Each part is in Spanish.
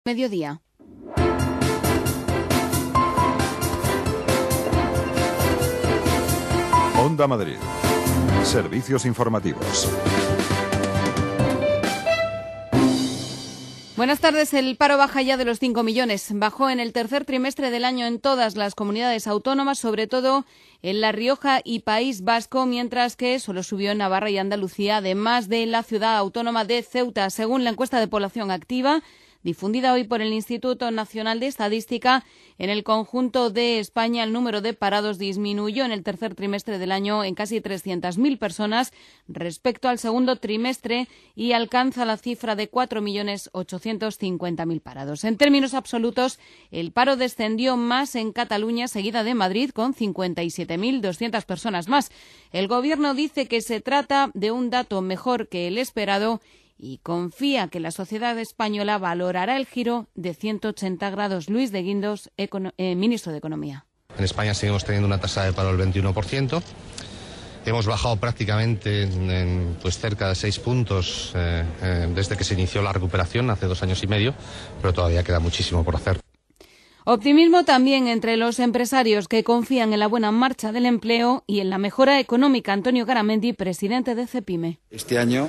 Mediodía. Onda Madrid. Servicios informativos. Buenas tardes. El paro baja ya de los 5 millones. Bajó en el tercer trimestre del año en todas las comunidades autónomas, sobre todo en La Rioja y País Vasco, mientras que solo subió en Navarra y Andalucía, además de la ciudad autónoma de Ceuta. Según la encuesta de población activa, difundida hoy por el Instituto Nacional de Estadística, en el conjunto de España el número de parados disminuyó en el tercer trimestre del año en casi 300.000 personas respecto al segundo trimestre y alcanza la cifra de 4.850.000 parados. En términos absolutos, el paro descendió más en Cataluña, seguida de Madrid, con 57.200 personas más. El Gobierno dice que se trata de un dato mejor que el esperado y confía que la sociedad española valorará el giro de 180 grados. Luis de Guindos, ministro de Economía. En España seguimos teniendo una tasa de paro del 21%. Hemos bajado prácticamente pues cerca de 6 puntos desde que se inició la recuperación hace 2 años y medio, pero todavía queda muchísimo por hacer. Optimismo también entre los empresarios que confían en la buena marcha del empleo y en la mejora económica. Antonio Garamendi, presidente de Cepime. Este año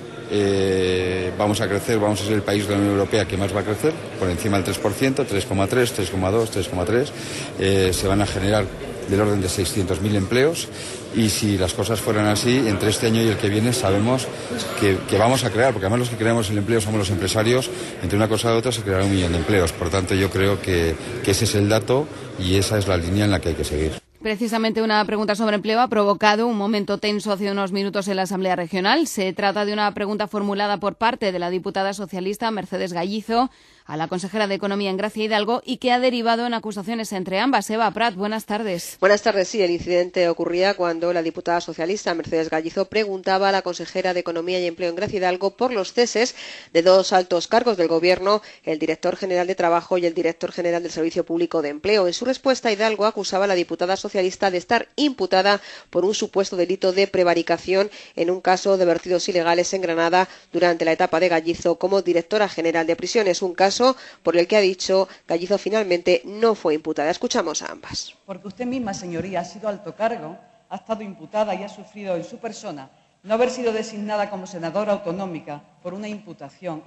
vamos a crecer, vamos a ser el país de la Unión Europea que más va a crecer, por encima del 3%, 3,3, 3,2, 3,3. Se van a generar del orden de 600.000 empleos y si las cosas fueran así, entre este año y el que viene sabemos que vamos a crear, porque además los que creamos el empleo somos los empresarios, entre una cosa y otra se creará 1 millón de empleos. Por tanto, yo creo que ese es el dato y esa es la línea en la que hay que seguir. Precisamente una pregunta sobre empleo ha provocado un momento tenso hace unos minutos en la Asamblea Regional. Se trata de una pregunta formulada por parte de la diputada socialista Mercedes Gallizo a la consejera de Economía en Gracia Hidalgo y que ha derivado en acusaciones entre ambas. Eva Prat, buenas tardes. Buenas tardes. Sí, el incidente ocurría cuando la diputada socialista Mercedes Gallizo preguntaba a la consejera de Economía y Empleo en Gracia Hidalgo por los ceses de 2 altos cargos del Gobierno, el director general de Trabajo y el director general del Servicio Público de Empleo. En su respuesta, Hidalgo acusaba a la diputada socialista de estar imputada por un supuesto delito de prevaricación en un caso de vertidos ilegales en Granada durante la etapa de Gallizo como directora general de prisiones, un caso por el que ha dicho Gallizo finalmente no fue imputada. Escuchamos a ambas. Porque usted misma, señoría, ha sido alto cargo, ha estado imputada y ha sufrido en su persona no haber sido designada como senadora autonómica por una imputación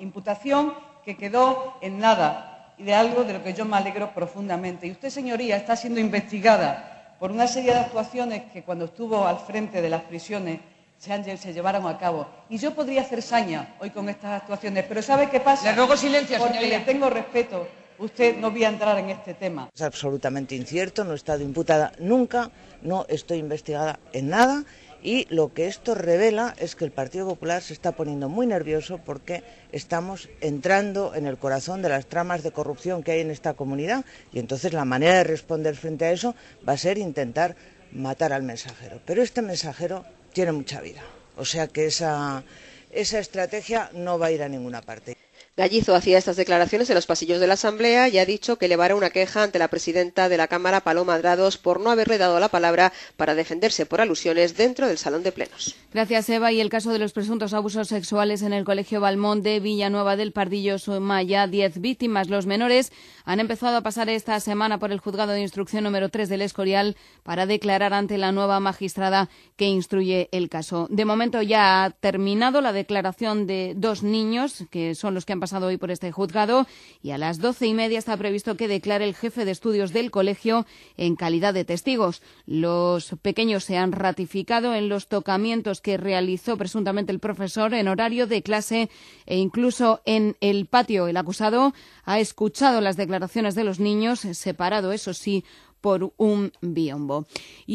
que quedó en nada y de algo de lo que yo me alegro profundamente. Y usted, señoría, está siendo investigada por una serie de actuaciones que cuando estuvo al frente de las prisiones se llevaron a cabo. Y yo podría hacer saña hoy con estas actuaciones, pero ¿sabe qué pasa? Le ruego silencio, porque señoría. le tengo respeto. Usted no voy a entrar en este tema. Es absolutamente incierto, no he estado imputada nunca, no estoy investigada en nada y lo que esto revela es que el Partido Popular se está poniendo muy nervioso porque estamos entrando en el corazón de las tramas de corrupción que hay en esta comunidad y entonces la manera de responder frente a eso va a ser intentar matar al mensajero. Pero este mensajero tiene mucha vida, o sea que esa estrategia no va a ir a ninguna parte. Gallizo hacía estas declaraciones en los pasillos de la Asamblea y ha dicho que elevará una queja ante la presidenta de la Cámara, Paloma Drados, por no haberle dado la palabra para defenderse por alusiones dentro del salón de plenos. Gracias, Eva. Y el caso de los presuntos abusos sexuales en el Colegio Balmón de Villanueva del Pardillo suma ya 10 víctimas. Los menores han empezado a pasar esta semana por el Juzgado de Instrucción número 3 del Escorial para declarar ante la nueva magistrada que instruye el caso. De momento ya ha terminado la declaración de 2 niños, que son los que han pasado hoy por este juzgado, y a las 12:30 está previsto que declare el jefe de estudios del colegio en calidad de testigos. Los pequeños se han ratificado en los tocamientos que realizó presuntamente el profesor en horario de clase e incluso en el patio. El acusado ha escuchado las declaraciones de los niños, separado, eso sí, por un biombo.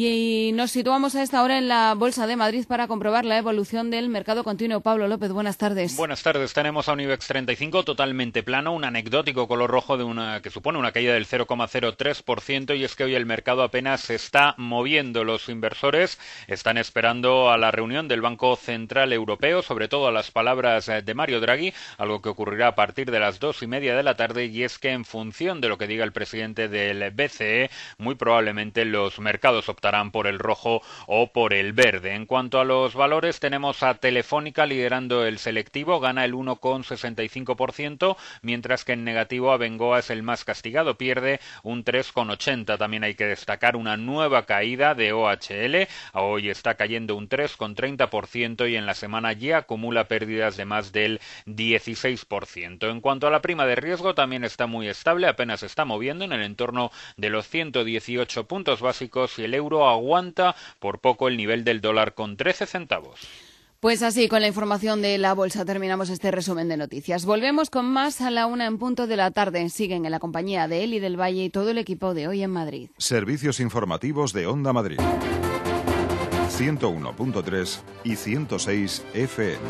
Y nos situamos a esta hora en la Bolsa de Madrid para comprobar la evolución del mercado continuo. Pablo López, buenas tardes. Buenas tardes. Tenemos a un IBEX 35 totalmente plano, un anecdótico color rojo que supone una caída del 0,03%, y es que hoy el mercado apenas se está moviendo. Los inversores están esperando a la reunión del Banco Central Europeo, sobre todo a las palabras de Mario Draghi, algo que ocurrirá a partir de las 2:30 de la tarde, y es que en función de lo que diga el presidente del BCE, muy probablemente los mercados optarán por el rojo o por el verde. En cuanto a los valores, tenemos a Telefónica liderando el selectivo, gana el 1,65%, mientras que en negativo Abengoa es el más castigado, pierde un 3,80%. También hay que destacar una nueva caída de OHL, hoy está cayendo un 3,30% y en la semana ya acumula pérdidas de más del 16%. En cuanto a la prima de riesgo, también está muy estable, apenas se está moviendo en el entorno de los 118 puntos básicos y el euro aguanta por poco el nivel del dólar con 13 centavos. Pues así, con la información de la bolsa terminamos este resumen de noticias. Volvemos con más a la 1:00 p.m. Siguen en la compañía de Eli del Valle y todo el equipo de Hoy en Madrid. Servicios informativos de Onda Madrid. 101.3 y 106 FM.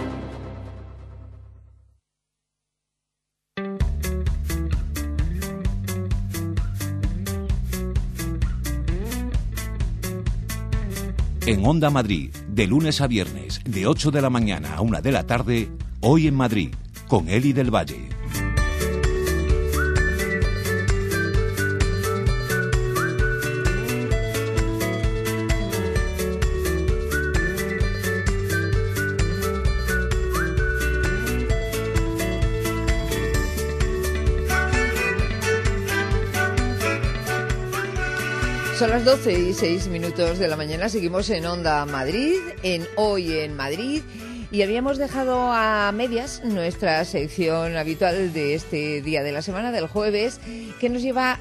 En Onda Madrid, de lunes a viernes, de 8 de la mañana a 1 de la tarde, Hoy en Madrid, con Eli del Valle. Son las 12:06 de la mañana, seguimos en Onda Madrid, en Hoy en Madrid, y habíamos dejado a medias nuestra sección habitual de este día de la semana, del jueves, que nos lleva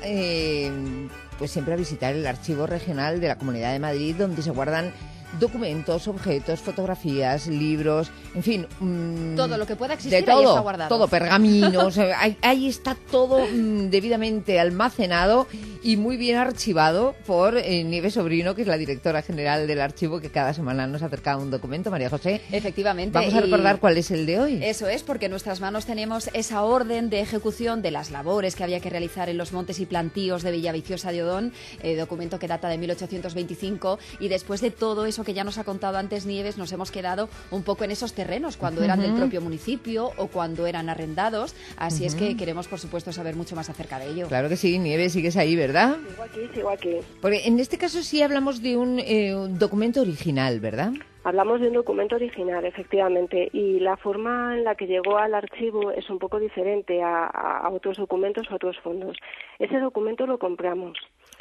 pues siempre a visitar el Archivo Regional de la Comunidad de Madrid, donde se guardan documentos, objetos, fotografías, libros, en fin, todo lo que pueda existir, de todo, ahí está guardado. todo, pergaminos, ahí está todo debidamente almacenado y muy bien archivado por Nieves Sobrino, que es la directora general del archivo, que cada semana nos acerca un documento. María José, efectivamente, vamos a recordar cuál es el de hoy. Eso es, porque en nuestras manos tenemos esa orden de ejecución de las labores que había que realizar en los montes y plantíos de Villaviciosa de Odón, documento que data de 1825, y después de todo eso que ya nos ha contado antes Nieves, nos hemos quedado un poco en esos terrenos, cuando eran del propio municipio o cuando eran arrendados, así es que queremos, por supuesto, saber mucho más acerca de ello. Claro que sí, Nieves, sigues ahí, ¿verdad? Sigo aquí. Porque en este caso sí hablamos de un documento original, ¿verdad? Hablamos de un documento original, efectivamente, y la forma en la que llegó al archivo es un poco diferente a otros documentos o otros fondos. Ese documento lo compramos.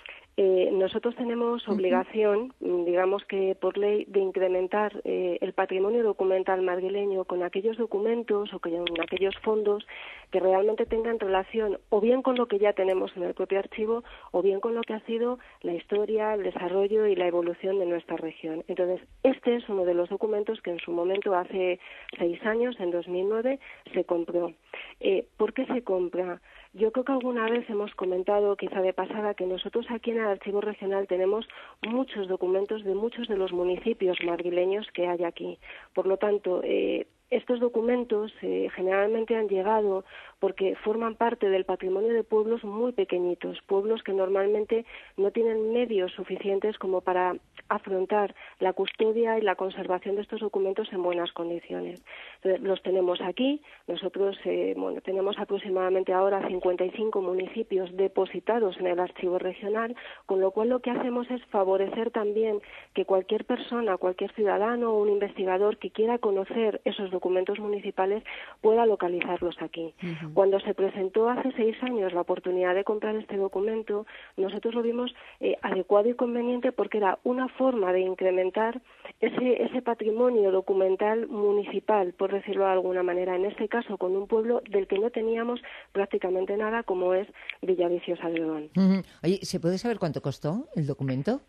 Nosotros tenemos obligación, digamos que por ley, de incrementar el patrimonio documental madrileño con aquellos documentos o con aquellos fondos que realmente tengan relación o bien con lo que ya tenemos en el propio archivo o bien con lo que ha sido la historia, el desarrollo y la evolución de nuestra región. Entonces, este es uno de los documentos que en su momento, hace 6 años, en 2009, se compró. ¿Por qué se compra? Yo creo que alguna vez hemos comentado, quizá de pasada, que nosotros aquí en el Archivo Regional tenemos muchos documentos de muchos de los municipios madrileños que hay aquí. Por lo tanto, estos documentos generalmente han llegado porque forman parte del patrimonio de pueblos muy pequeñitos, pueblos que normalmente no tienen medios suficientes como para afrontar la custodia y la conservación de estos documentos en buenas condiciones. Entonces, los tenemos aquí. Nosotros tenemos aproximadamente ahora 55 municipios depositados en el Archivo Regional, con lo cual lo que hacemos es favorecer también que cualquier persona, cualquier ciudadano o un investigador que quiera conocer esos documentos municipales pueda localizarlos aquí. Cuando se presentó hace 6 años la oportunidad de comprar este documento, nosotros lo vimos adecuado y conveniente porque era una forma de incrementar ese patrimonio documental municipal, por decirlo de alguna manera, en este caso con un pueblo del que no teníamos prácticamente nada, como es Villaviciosa de Odón. Oye, ¿se puede saber cuánto costó el documento?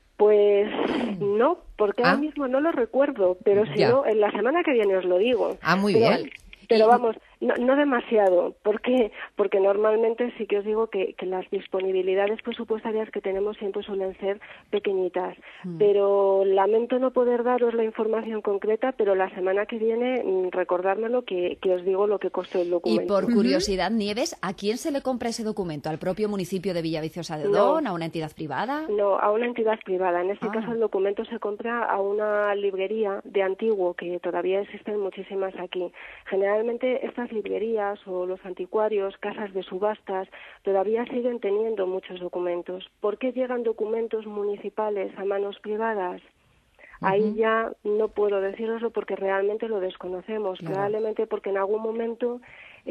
Pues no, porque ahora mismo no lo recuerdo, pero si no, en la semana que viene os lo digo. Muy bien. Pero vamos, no demasiado, porque normalmente sí que os digo que las disponibilidades presupuestarias que tenemos siempre suelen ser pequeñitas, pero lamento no poder daros la información concreta, pero la semana que viene recordármelo que os digo lo que costó el documento. Y por curiosidad, Nieves, ¿a quién se le compra ese documento? ¿Al propio municipio de Villaviciosa de Odón? ¿A una entidad privada? No, a una entidad privada. En este caso el documento se compra a una librería de antiguo, que todavía existen muchísimas aquí. Generalmente estas las librerías o los anticuarios, casas de subastas, todavía siguen teniendo muchos documentos. ¿Por qué llegan documentos municipales a manos privadas? Ahí ya no puedo deciroslo porque realmente lo desconocemos. Claro. Probablemente porque en algún momento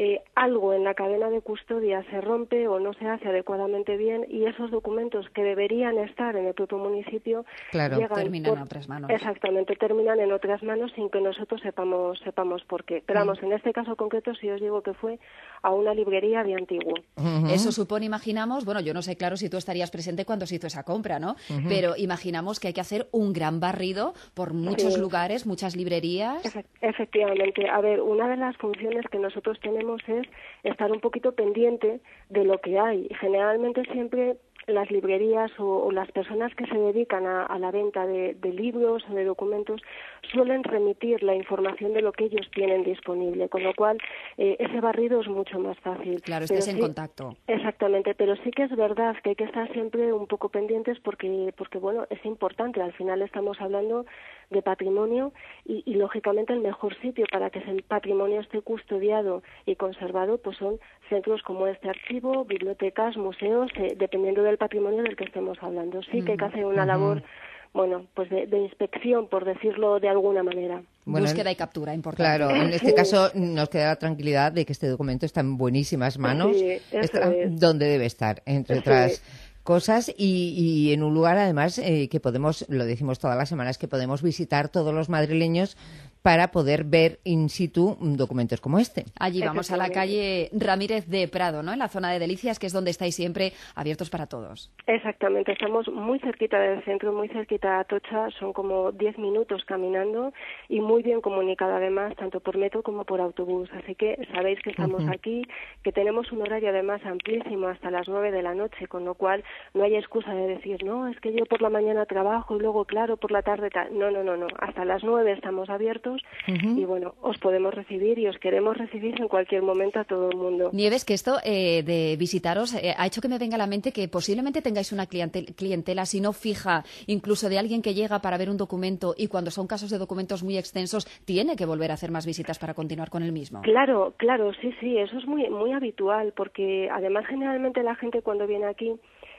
algo en la cadena de custodia se rompe o no se hace adecuadamente bien y esos documentos que deberían estar en el propio municipio terminan en otras manos. Exactamente, terminan en otras manos sin que nosotros sepamos por qué. Pero vamos, en este caso concreto sí os digo que fue a una librería de Antiguo. Eso supone, imaginamos, bueno, yo no sé, claro, si tú estarías presente cuando se hizo esa compra, ¿no? Pero imaginamos que hay que hacer un gran barrido por muchos lugares, muchas librerías. Efectivamente. A ver, una de las funciones que nosotros tenemos es estar un poquito pendiente de lo que hay. Generalmente siempre las librerías o las personas que se dedican a la venta de libros o de documentos suelen remitir la información de lo que ellos tienen disponible, con lo cual ese barrido es mucho más fácil. Claro, estés en contacto. Exactamente, pero sí que es verdad que hay que estar siempre un poco pendientes porque bueno, es importante. Al final estamos hablando de patrimonio y lógicamente el mejor sitio para que ese patrimonio esté custodiado y conservado pues son centros como este archivo, bibliotecas, museos, dependiendo del patrimonio del que estemos hablando. Sí que hay que hacer una labor, bueno, pues de inspección, por decirlo de alguna manera. Bueno, búsqueda y captura, importante. Claro, en este caso nos queda la tranquilidad de que este documento está en buenísimas manos, está donde debe estar, entre otras cosas, y en un lugar además que podemos, lo decimos todas las semanas, que podemos visitar todos los madrileños para poder ver in situ documentos como este. Allí vamos a la calle Ramírez de Prado, ¿no? En la zona de Delicias, que es donde estáis siempre abiertos para todos. Exactamente, estamos muy cerquita del centro, muy cerquita de Atocha, son como 10 minutos caminando y muy bien comunicado además, tanto por metro como por autobús. Así que sabéis que estamos aquí, que tenemos un horario además amplísimo hasta las 9 de la noche, con lo cual no hay excusa de decir, no, es que yo por la mañana trabajo y luego, claro, por la tarde tal. No, hasta las 9 estamos abiertos. Y bueno, os podemos recibir y os queremos recibir en cualquier momento a todo el mundo. Nieves, que esto de visitaros ha hecho que me venga a la mente que posiblemente tengáis una clientela, si no fija, incluso de alguien que llega para ver un documento y cuando son casos de documentos muy extensos tiene que volver a hacer más visitas para continuar con el mismo. Claro, sí, eso es muy habitual porque además generalmente la gente cuando viene aquí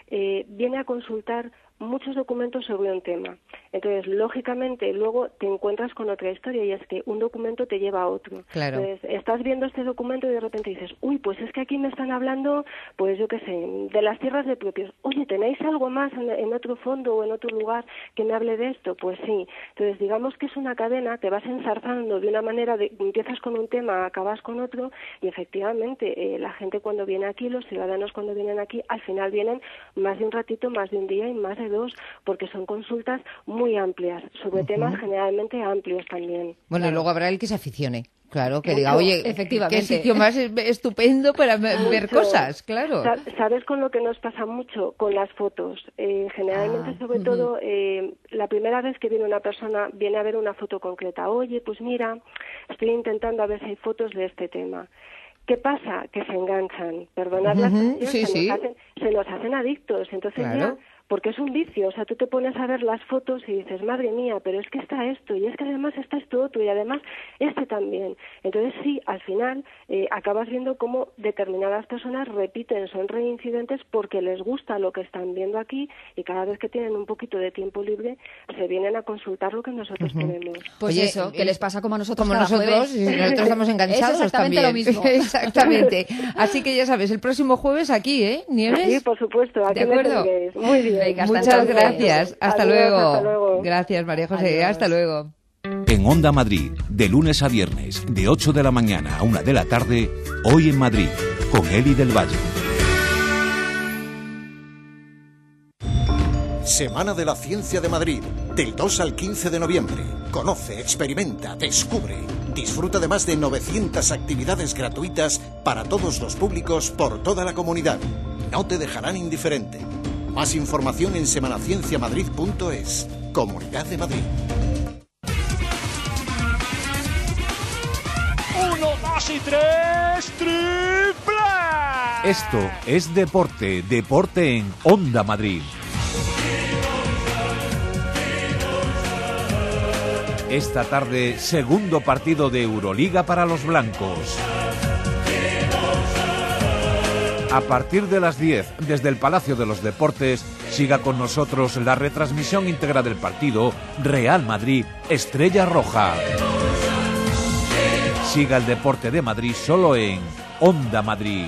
viene a consultar muchos documentos sobre un tema. Entonces, lógicamente, luego te encuentras con otra historia y es que un documento te lleva a otro. Claro. Entonces, estás viendo este documento y de repente dices, uy, pues es que aquí me están hablando, pues yo qué sé, de las tierras de propios. Oye, ¿tenéis algo más en otro fondo o en otro lugar que me hable de esto? Pues sí. Entonces, digamos que es una cadena, te vas ensarzando de una manera, empiezas con un tema, acabas con otro y efectivamente la gente cuando viene aquí, los ciudadanos cuando vienen aquí, al final vienen más de un ratito, más de un día y más de dos, porque son consultas muy amplias, sobre temas generalmente amplios también. Bueno, claro. Y luego habrá el que se aficione. Claro, que diga, oye, efectivamente, qué sitio más estupendo para ver cosas, claro. ¿Sabes con lo que nos pasa mucho? Con las fotos. Generalmente, sobre todo, la primera vez que viene una persona, viene a ver una foto concreta. Oye, pues mira, estoy intentando a ver si hay fotos de este tema. ¿Qué pasa? Que se enganchan. Perdonad la expresión, se nos hacen adictos. Entonces ya... Porque es un vicio, o sea, tú te pones a ver las fotos y dices, madre mía, pero es que está esto, y es que además está esto otro, y además este también. Entonces sí, al final acabas viendo cómo determinadas personas repiten, son reincidentes porque les gusta lo que están viendo aquí y cada vez que tienen un poquito de tiempo libre se vienen a consultar lo que nosotros tenemos. Pues oye, eso, que les pasa como a nosotros como nosotros, y nosotros estamos enganchados es exactamente también. Lo mismo. Exactamente. Así que ya sabes, el próximo jueves aquí, Nieves. Sí, por supuesto, aquí ¿de acuerdo? Me tenéis. Muy bien. Venga, muchas gracias. Hasta luego. Hasta luego. Gracias, María José. Adiós. Hasta luego. En Onda Madrid, de lunes a viernes, de 8 de la mañana a 1 de la tarde, Hoy en Madrid, con Eli del Valle. Semana de la Ciencia de Madrid, del 2 al 15 de noviembre. Conoce, experimenta, descubre. Disfruta de más de 900 actividades gratuitas para todos los públicos por toda la comunidad. No te dejarán indiferente. Más información en semanacienciamadrid.es. Comunidad de Madrid. 1, 2 y 3, triple. Esto es deporte en Onda Madrid. Esta tarde, segundo partido de Euroliga para los blancos. A partir de las 10, desde el Palacio de los Deportes, siga con nosotros la retransmisión íntegra del partido Real Madrid-Estrella Roja. Siga el deporte de Madrid solo en Onda Madrid.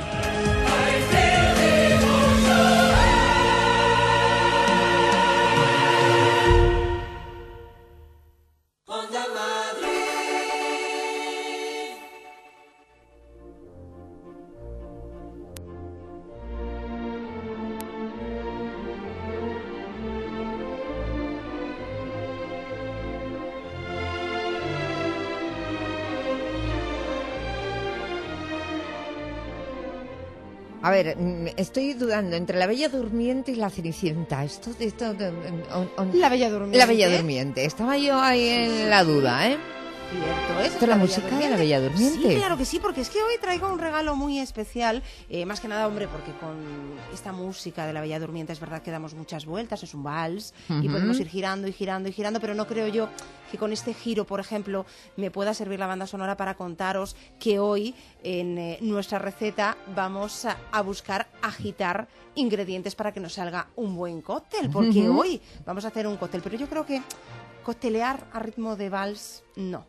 A ver, estoy dudando entre la Bella Durmiente y la Cenicienta. La Bella Durmiente. La Bella Durmiente. Estaba yo ahí en la duda, ¿eh? Cierto, ¿Esto es la música de la Bella Durmiente? Sí, claro que sí, porque es que hoy traigo un regalo muy especial, más que nada, hombre, porque con esta música de la Bella Durmiente es verdad que damos muchas vueltas, es un vals, y podemos ir girando y girando y girando, pero no creo yo que con este giro, por ejemplo, me pueda servir la banda sonora para contaros que hoy en nuestra receta vamos a buscar agitar ingredientes para que nos salga un buen cóctel, porque hoy vamos a hacer un cóctel, pero yo creo que coctelear a ritmo de vals, no.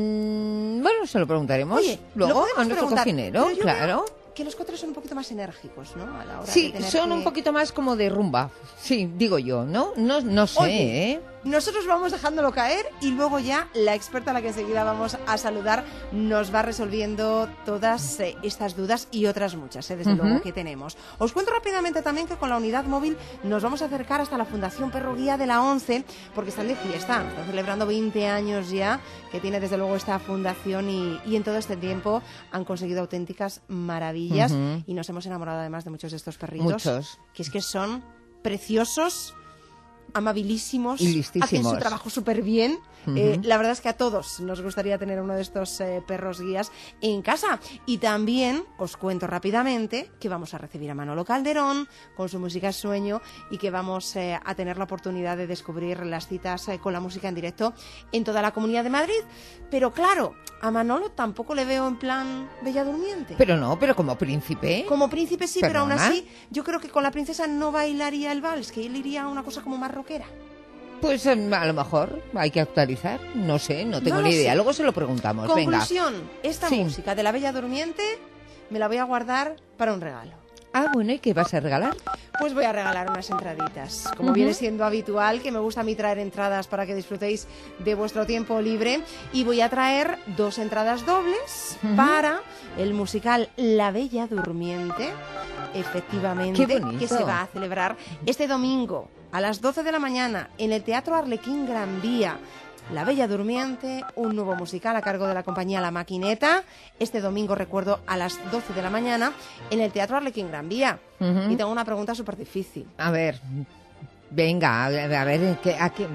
Bueno, se lo preguntaremos. Oye, luego a nuestro cocinero, claro. Que los cócteles son un poquito más enérgicos, ¿no? A la hora Sí, de tener son un poquito más como de rumba. Sí, digo yo, ¿no? No sé, Oye, nosotros vamos dejándolo caer y luego ya la experta a la que enseguida vamos a saludar nos va resolviendo todas estas dudas y otras muchas, desde luego que tenemos. Os cuento rápidamente también que con la unidad móvil nos vamos a acercar hasta la Fundación Perro Guía de la ONCE porque están de fiesta, están celebrando 20 años ya que tiene desde luego esta fundación y en todo este tiempo han conseguido auténticas maravillas y nos hemos enamorado además de muchos de estos perritos. Muchos. Que es que son preciosos, amabilísimos, y listísimos. hacen su trabajo súper bien. La verdad es que a todos nos gustaría tener uno de estos perros guías en casa. Y también os cuento rápidamente que vamos a recibir a Manolo Calderón con su música Sueño y que vamos a tener la oportunidad de descubrir las citas con la música en directo en toda la Comunidad de Madrid. Pero claro, a Manolo tampoco le veo en plan Bella Durmiente. Pero no, pero como príncipe. Como príncipe sí, pero aún ¿Perdona? así yo creo que con la princesa no bailaría el vals, que él iría a una cosa como más rockera. Pues a lo mejor hay que actualizar. No sé, no tengo No lo ni idea. sé. Luego se lo preguntamos. Conclusión, Venga. esta música de la Bella Durmiente me la voy a guardar para un regalo. Ah, bueno, ¿y qué vas a regalar? Pues voy a regalar unas entraditas. Como viene siendo habitual, que me gusta a mí traer entradas para que disfrutéis de vuestro tiempo libre. Y voy a traer 2 entradas dobles para el musical La Bella Durmiente, efectivamente, Qué bonito. que se va a celebrar este domingo a las 12 de la mañana en el Teatro Arlequín Gran Vía. La Bella Durmiente, un nuevo musical a cargo de la compañía La Maquineta. Este domingo, recuerdo, a las 12 de la mañana en el Teatro Arlequín Gran Vía. Y tengo una pregunta súper difícil. A ver, venga, a ver, ¿a qué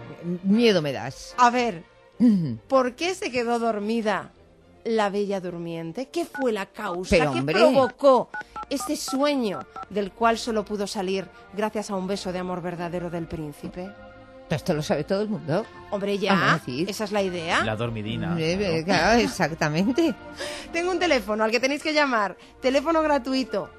miedo me das? A ver, ¿por qué se quedó dormida la Bella Durmiente? ¿Qué fue la causa? Pero, ¿Qué hombre, provocó ese sueño del cual solo pudo salir gracias a un beso de amor verdadero del príncipe? Esto lo sabe todo el mundo. Hombre, ya, esa es la idea. La dormidina. Claro, exactamente. Tengo un teléfono al que tenéis que llamar. Teléfono gratuito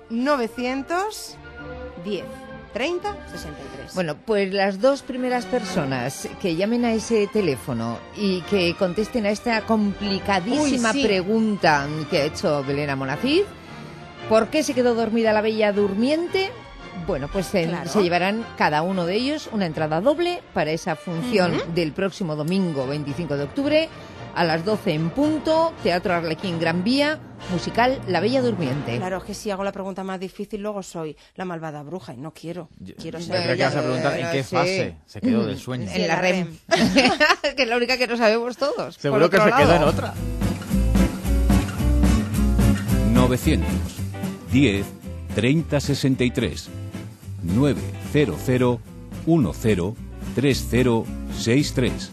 910 30 63. Bueno, pues las 2 primeras personas que llamen a ese teléfono y que contesten a esta complicadísima pregunta que ha hecho Belén Amonacid, ¿por qué se quedó dormida la Bella Durmiente? Bueno, pues se llevarán cada uno de ellos una entrada doble para esa función del próximo domingo 25 de octubre a las 12 en punto, Teatro Arlequín Gran Vía, musical La Bella Durmiente. Claro, que si hago la pregunta más difícil luego soy la malvada bruja y no quiero. Quiero ser Creo que vas a preguntar en qué fase se quedó del sueño. En la REM. Que es la única que no sabemos todos. Seguro que se quedó en otra. 910 30 63 900 10 30 63.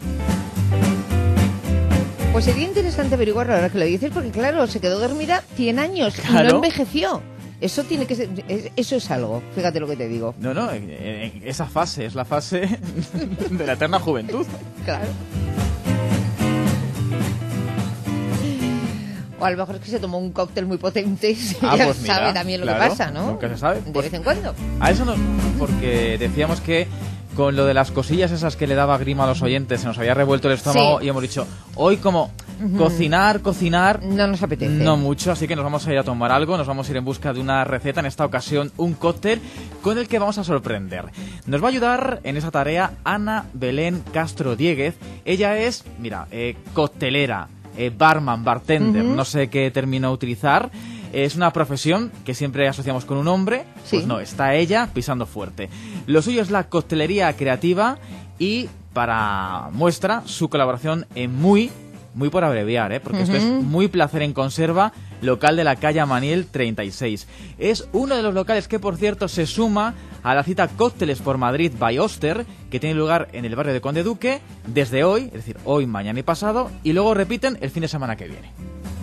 Pues sería interesante averiguarlo ahora que lo dices, porque claro, se quedó dormida 100 años y no envejeció. Eso tiene que ser, eso es algo, fíjate lo que te digo. No, esa fase es la fase de la eterna juventud. Claro. O a lo mejor es que se tomó un cóctel muy potente y Ah, ya pues mira, sabe también lo claro, que pasa, ¿no? nunca se sabe. De Pues vez en cuando. A eso no, porque decíamos que con lo de las cosillas esas que le daba grima a los oyentes se nos había revuelto el estómago, y hemos dicho, hoy como cocinar no nos apetece. No mucho, así que nos vamos a ir a tomar algo, nos vamos a ir en busca de una receta, en esta ocasión un cóctel con el que vamos a sorprender. Nos va a ayudar en esa tarea Ana Belén Castro Diéguez. Ella es, mira, coctelera, barman, bartender, no sé qué término utilizar. Es una profesión que siempre asociamos con un hombre. Sí. Pues no, está ella pisando fuerte. Lo suyo es la coctelería creativa y para muestra su colaboración en Muy por abreviar, porque esto es Muy Placer en Conserva, local de la calle Amaniel 36. Es uno de los locales que, por cierto, se suma a la cita Cócteles por Madrid by Oster, que tiene lugar en el barrio de Conde Duque desde hoy, es decir, hoy, mañana y pasado, y luego repiten el fin de semana que viene.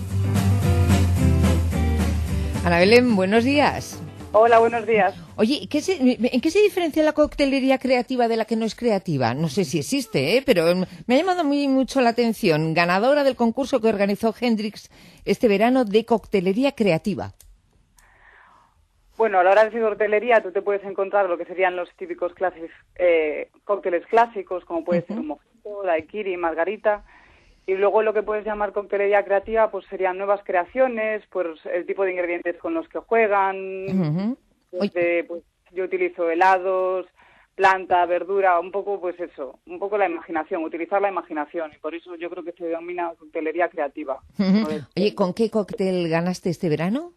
Ana Belén, buenos días. Hola, buenos días. Oye, ¿en qué se diferencia la coctelería creativa de la que no es creativa? No sé si existe, pero me ha llamado mucho la atención. Ganadora del concurso que organizó Hendrix este verano de coctelería creativa. Bueno, a la hora de decir coctelería, tú te puedes encontrar lo que serían los típicos cócteles clásicos, como puede ser un mojito, daiquiri, margarita. Y luego lo que puedes llamar coctelería creativa, pues serían nuevas creaciones, pues el tipo de ingredientes con los que juegan. Pues yo utilizo helados, planta, verdura, un poco pues eso, un poco la imaginación, utilizar la imaginación. Y por eso yo creo que se denomina coctelería creativa. Oye, ¿con qué cóctel ganaste este verano?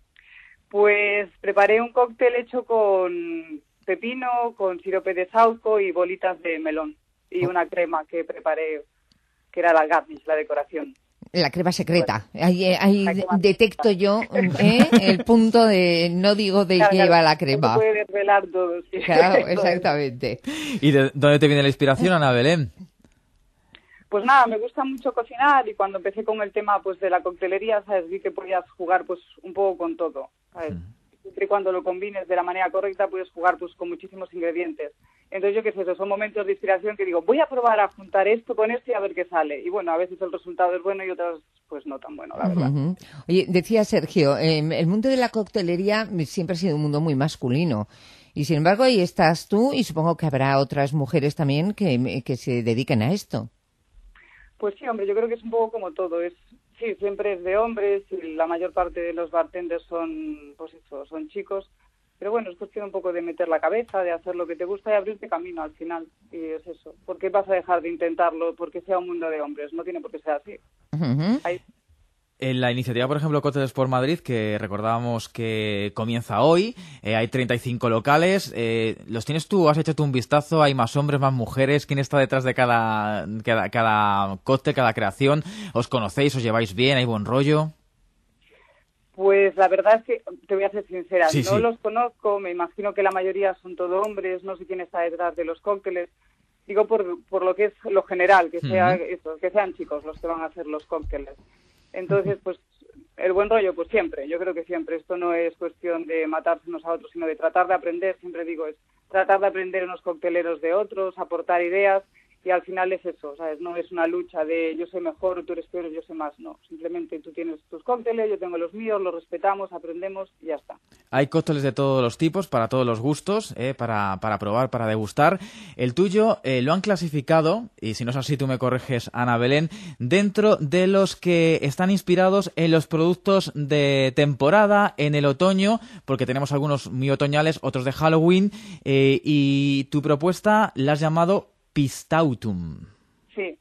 Pues preparé un cóctel hecho con pepino, con sirope de saúco y bolitas de melón. Y una crema que preparé, que era la garnish, la decoración. La crema secreta. Ahí detecto yo el punto de no digo de qué lleva la crema. No se puede desvelar todo. Sí. Claro, exactamente. ¿Y de dónde te viene la inspiración, Ana Belén? Pues nada, me gusta mucho cocinar y cuando empecé con el tema pues de la coctelería, ¿sabes? Vi que podías jugar pues un poco con todo, ¿sabes? Siempre y cuando lo combines de la manera correcta puedes jugar pues con muchísimos ingredientes. Entonces yo qué sé, son momentos de inspiración que digo, voy a probar a juntar esto con esto y a ver qué sale. Y bueno, a veces el resultado es bueno y otras pues no tan bueno, la verdad. Oye, decía Sergio, el mundo de la coctelería siempre ha sido un mundo muy masculino. Y sin embargo ahí estás tú y supongo que habrá otras mujeres también que se dediquen a esto. Pues sí, hombre, yo creo que es un poco como todo. Sí, siempre es de hombres y la mayor parte de los bartenders son chicos. Pero bueno, es cuestión un poco de meter la cabeza, de hacer lo que te gusta y abrirte camino al final. Y es eso. ¿Por qué vas a dejar de intentarlo porque sea un mundo de hombres? No tiene por qué ser así. En la iniciativa, por ejemplo, Cócteles por Madrid, que recordábamos que comienza hoy, hay 35 locales. ¿Los tienes tú? ¿Has hecho tú un vistazo? ¿Hay más hombres, más mujeres? ¿Quién está detrás de cada cóctel, cada creación? ¿Os conocéis? ¿Os lleváis bien? ¿Hay buen rollo? Pues la verdad es que, te voy a ser sincera, Sí. los conozco, me imagino que la mayoría son todo hombres, no sé quién está detrás de los cócteles. Digo por lo que es lo general, que sean chicos los que van a hacer los cócteles. Entonces, pues, el buen rollo, pues siempre, yo creo que siempre. Esto no es cuestión de matarse unos a otros, sino de tratar de aprender, siempre digo, es tratar de aprender en los cocteleros de otros, aportar ideas, y al final es eso, ¿sabes? No es una lucha de yo soy mejor o tú eres peor o yo sé más, no. Simplemente tú tienes tus cócteles, yo tengo los míos, los respetamos, aprendemos y ya está. Hay cócteles de todos los tipos, para todos los gustos, para probar, para degustar. El tuyo lo han clasificado, y si no es así tú me corriges, Ana Belén, dentro de los que están inspirados en los productos de temporada, en el otoño, porque tenemos algunos muy otoñales, otros de Halloween, y tu propuesta la has llamado Pistautum. Sí.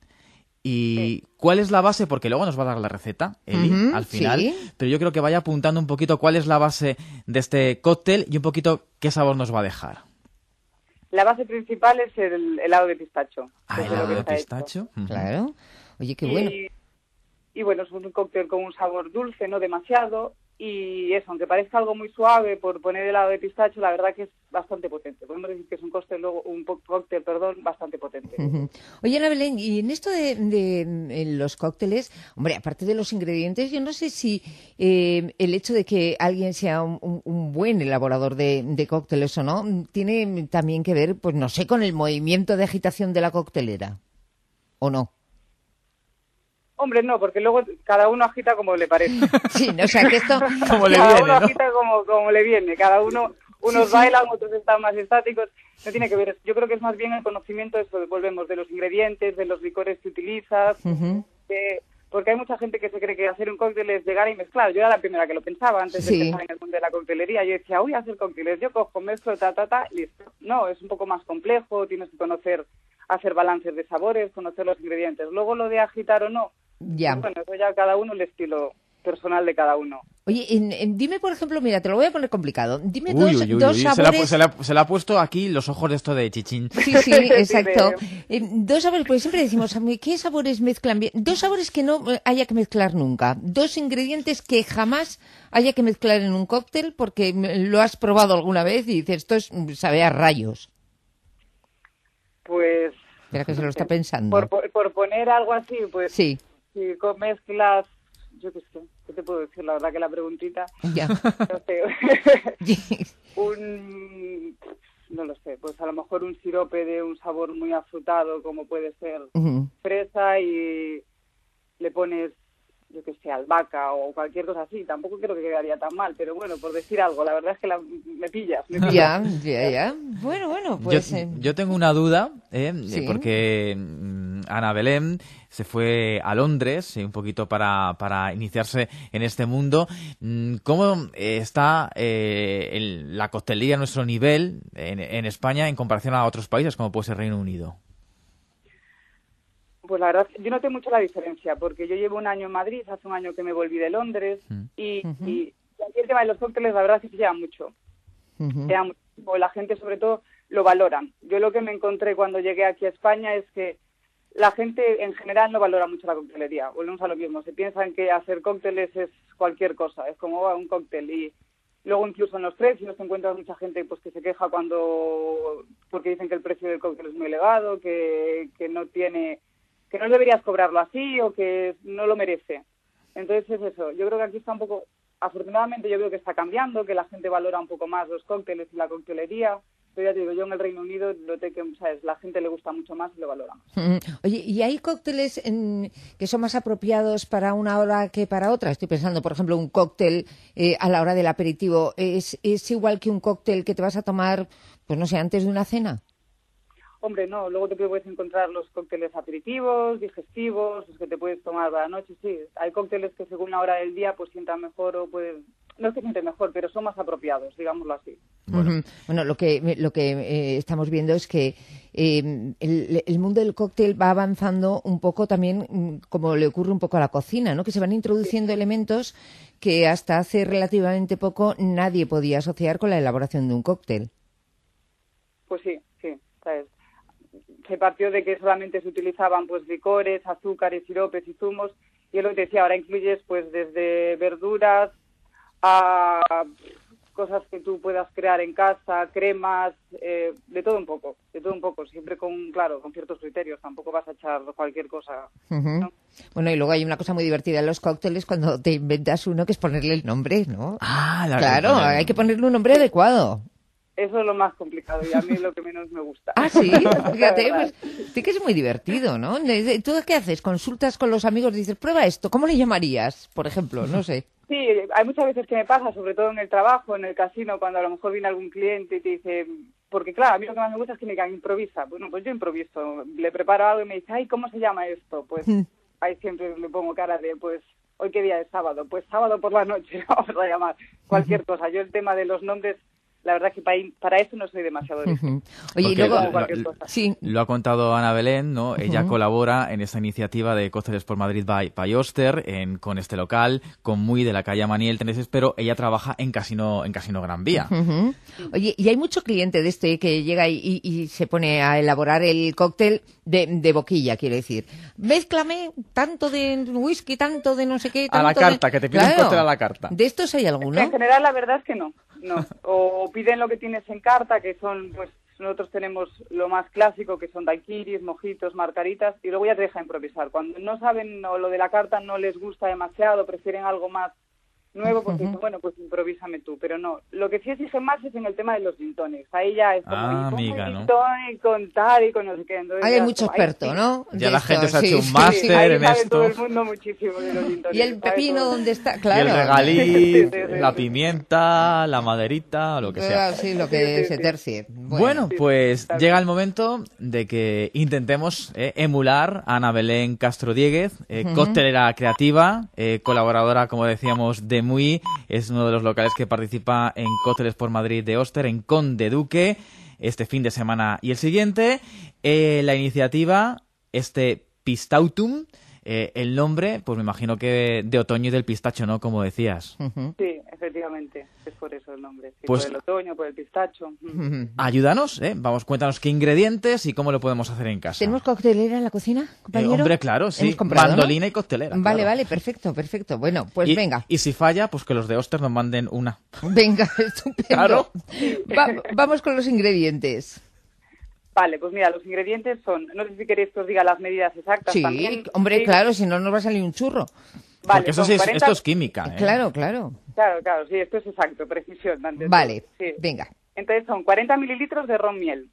¿Y cuál es la base? Porque luego nos va a dar la receta, Eli, al final. Sí. Pero yo creo que vaya apuntando un poquito cuál es la base de este cóctel y un poquito qué sabor nos va a dejar. La base principal es el helado de pistacho. Ah, el helado de pistacho. Claro. Oye, qué bueno. Y bueno, es un cóctel con un sabor dulce, no demasiado. Y eso, aunque parezca algo muy suave por poner helado de pistacho, la verdad que es bastante potente. Podemos decir que es un cóctel bastante potente. Oye, Ana Belén, y en esto de los cócteles, hombre, aparte de los ingredientes, yo no sé si el hecho de que alguien sea un buen elaborador de cócteles o no, tiene también que ver, pues no sé, con el movimiento de agitación de la coctelera, ¿o no? Hombre, no, porque luego cada uno agita como le parece. Sí, o sea, que esto... como le cada viene, uno ¿no? agita como le viene. Cada uno, unos bailan, otros están más estáticos. No tiene que ver. Yo creo que es más bien el conocimiento, eso, volvemos, de los ingredientes, de los licores que utilizas, porque hay mucha gente que se cree que hacer un cóctel es llegar y mezclar. Yo era la primera que lo pensaba antes de empezar en el mundo de la coctelería. Yo decía, voy a hacer cócteles, yo cojo, mezclo, listo. No, es un poco más complejo, tienes que conocer, hacer balances de sabores, conocer los ingredientes. Luego lo de agitar o no, ya. Pues bueno, eso ya cada uno, el estilo personal de cada uno. Oye, dime, por ejemplo, mira, te lo voy a poner complicado. Dime Uy, dos sabores... Se le ha puesto aquí los ojos de esto de chichín. Sí, exacto. Dos sabores, porque siempre decimos, ¿qué sabores mezclan bien? Dos sabores que no haya que mezclar nunca. Dos ingredientes que jamás haya que mezclar en un cóctel porque lo has probado alguna vez y dices, sabe a rayos. Pues... Espera que se lo está pensando. Por poner algo así, pues... Sí. Si mezclas... Yo qué sé, ¿qué te puedo decir? La verdad que la preguntita... Ya. No sé. No lo sé, pues a lo mejor un sirope de un sabor muy afrutado, como puede ser fresa, y le pones, yo qué sé, albahaca o cualquier cosa así. Tampoco creo que quedaría tan mal, pero bueno, por decir algo, la verdad es que me pillas. Ya. Bueno, pues... Yo tengo una duda, ¿sí? Porque Ana Belén se fue a Londres un poquito para iniciarse en este mundo. ¿Cómo está la coctelería a nuestro nivel en España en comparación a otros países como puede ser Reino Unido? Pues la verdad, yo noté mucho la diferencia, porque yo llevo un año en Madrid, hace un año que me volví de Londres, y aquí el tema de los cócteles, la verdad, sí se lleva mucho. La gente, sobre todo, lo valoran. Yo lo que me encontré cuando llegué aquí a España es que la gente en general no valora mucho la coctelería. Volvemos a lo mismo. Se piensan que hacer cócteles es cualquier cosa, es como un cóctel. Y luego incluso en los precios te encuentras mucha gente pues que se queja porque dicen que el precio del cóctel es muy elevado, que no deberías cobrarlo así o que no lo merece. Entonces es eso. Yo creo que aquí está un poco... Afortunadamente yo veo que está cambiando, que la gente valora un poco más los cócteles y la coctelería. Pero ya te digo, yo en el Reino Unido noté que, ¿sabes?, la gente le gusta mucho más y lo valora más. Oye, ¿y hay cócteles que son más apropiados para una hora que para otra? Estoy pensando, por ejemplo, un cóctel a la hora del aperitivo. ¿Es igual que un cóctel que te vas a tomar, pues no sé, antes de una cena? Hombre, no. Luego te puedes encontrar los cócteles aperitivos, digestivos, los que te puedes tomar para la noche. Sí, hay cócteles que según la hora del día pues sientan mejor o pueden... No es que sienten mejor, pero son más apropiados, digámoslo así. Bueno, lo que estamos viendo es que el mundo del cóctel va avanzando un poco también como le ocurre un poco a la cocina, ¿no? Que se van introduciendo elementos que hasta hace relativamente poco nadie podía asociar con la elaboración de un cóctel. Pues sí, ¿sabes? Se partió de que solamente se utilizaban pues licores, azúcares, siropes y zumos, y es lo que te decía, ahora incluyes pues desde verduras a cosas que tú puedas crear en casa, cremas, de todo un poco, siempre con ciertos criterios, tampoco vas a echar cualquier cosa, ¿no? Bueno, y luego hay una cosa muy divertida en los cócteles cuando te inventas uno, que es ponerle el nombre, ¿no? Claro, hay que ponerle un nombre adecuado. Eso es lo más complicado y a mí es lo que menos me gusta. Ah, sí, fíjate, pues sí que es muy divertido, ¿no? ¿Tú qué haces? ¿Consultas con los amigos? Dices, prueba esto, ¿cómo le llamarías, por ejemplo? No sé. Sí, hay muchas veces que me pasa, sobre todo en el trabajo, en el casino, cuando a lo mejor viene algún cliente y te dice... Porque claro, a mí lo que más me gusta es que me digan, improvisa. Bueno, pues yo improviso. Le preparo algo y me dice, ay, ¿cómo se llama esto? Pues ahí siempre le pongo cara de, pues, ¿hoy qué día es sábado? Pues sábado por la noche, vamos a llamar. Cualquier cosa. Yo el tema de los nombres... La verdad que para eso no soy demasiado listo. Oye, y luego lo ha contado Ana Belén, ¿no? Ella colabora en esta iniciativa de Cócteles por Madrid by Oster, con este local, con Muy de la calle Maniel Teneses, pero ella trabaja en Casino Gran Vía. Oye, y hay mucho cliente de este que llega y se pone a elaborar el cóctel de boquilla, quiero decir. Mézclame tanto de whisky, tanto de no sé qué. A la carta, que te piden un cóctel a la carta. ¿De estos hay alguno? En general, la verdad es que no. O piden lo que tienes en carta, que son, pues, nosotros tenemos lo más clásico, que son daiquiris, mojitos, margaritas, y luego ya te deja improvisar. Cuando no saben o lo de la carta no les gusta demasiado, prefieren algo más nuevo, porque bueno, pues improvísame tú, pero no. Lo que sí exigen más es en el tema de los gin tonics. Ahí ya es como, amiga, ¿no? Con tal y con no sé qué. Entonces, hay mucho experto, ¿no? Ya la gente se ha hecho un máster en sabe esto. todo el mundo muchísimo de los gin tonics. ¿Y el pepino dónde está? Claro. Y el regaliz, la pimienta, la maderita, lo que sea. Sí, lo que se tercie. Bueno, pues llega el momento de que intentemos emular a Ana Belén Castro Dieguez, coctelera creativa, colaboradora, como decíamos, de Muy, es uno de los locales que participa en Cócteles por Madrid de Oster, en Conde Duque, este fin de semana y el siguiente. La iniciativa, Pistautum, el nombre, pues me imagino que de otoño y del pistacho, ¿no? Como decías. Sí, efectivamente, es por eso el nombre. Sí, pues, por el otoño, por el pistacho. Ayúdanos, vamos, cuéntanos qué ingredientes y cómo lo podemos hacer en casa. ¿Tenemos coctelera en la cocina, compañero? Hombre, claro, sí. Comprado, mandolina, ¿no? y coctelera. Vale, claro. vale, perfecto. Bueno, pues venga. Y si falla, pues que los de Oster nos manden una. Venga, estupendo. Claro. Vamos con los ingredientes. Vale, pues mira, los ingredientes son, no sé si queréis que os diga las medidas exactas también. Hombre, sí. Claro, si no nos va a salir un churro. Vale, porque esto es química. Claro. Claro, sí, esto es exacto, precisión. Vale, sí. Venga. Entonces son 40 mililitros de ron miel,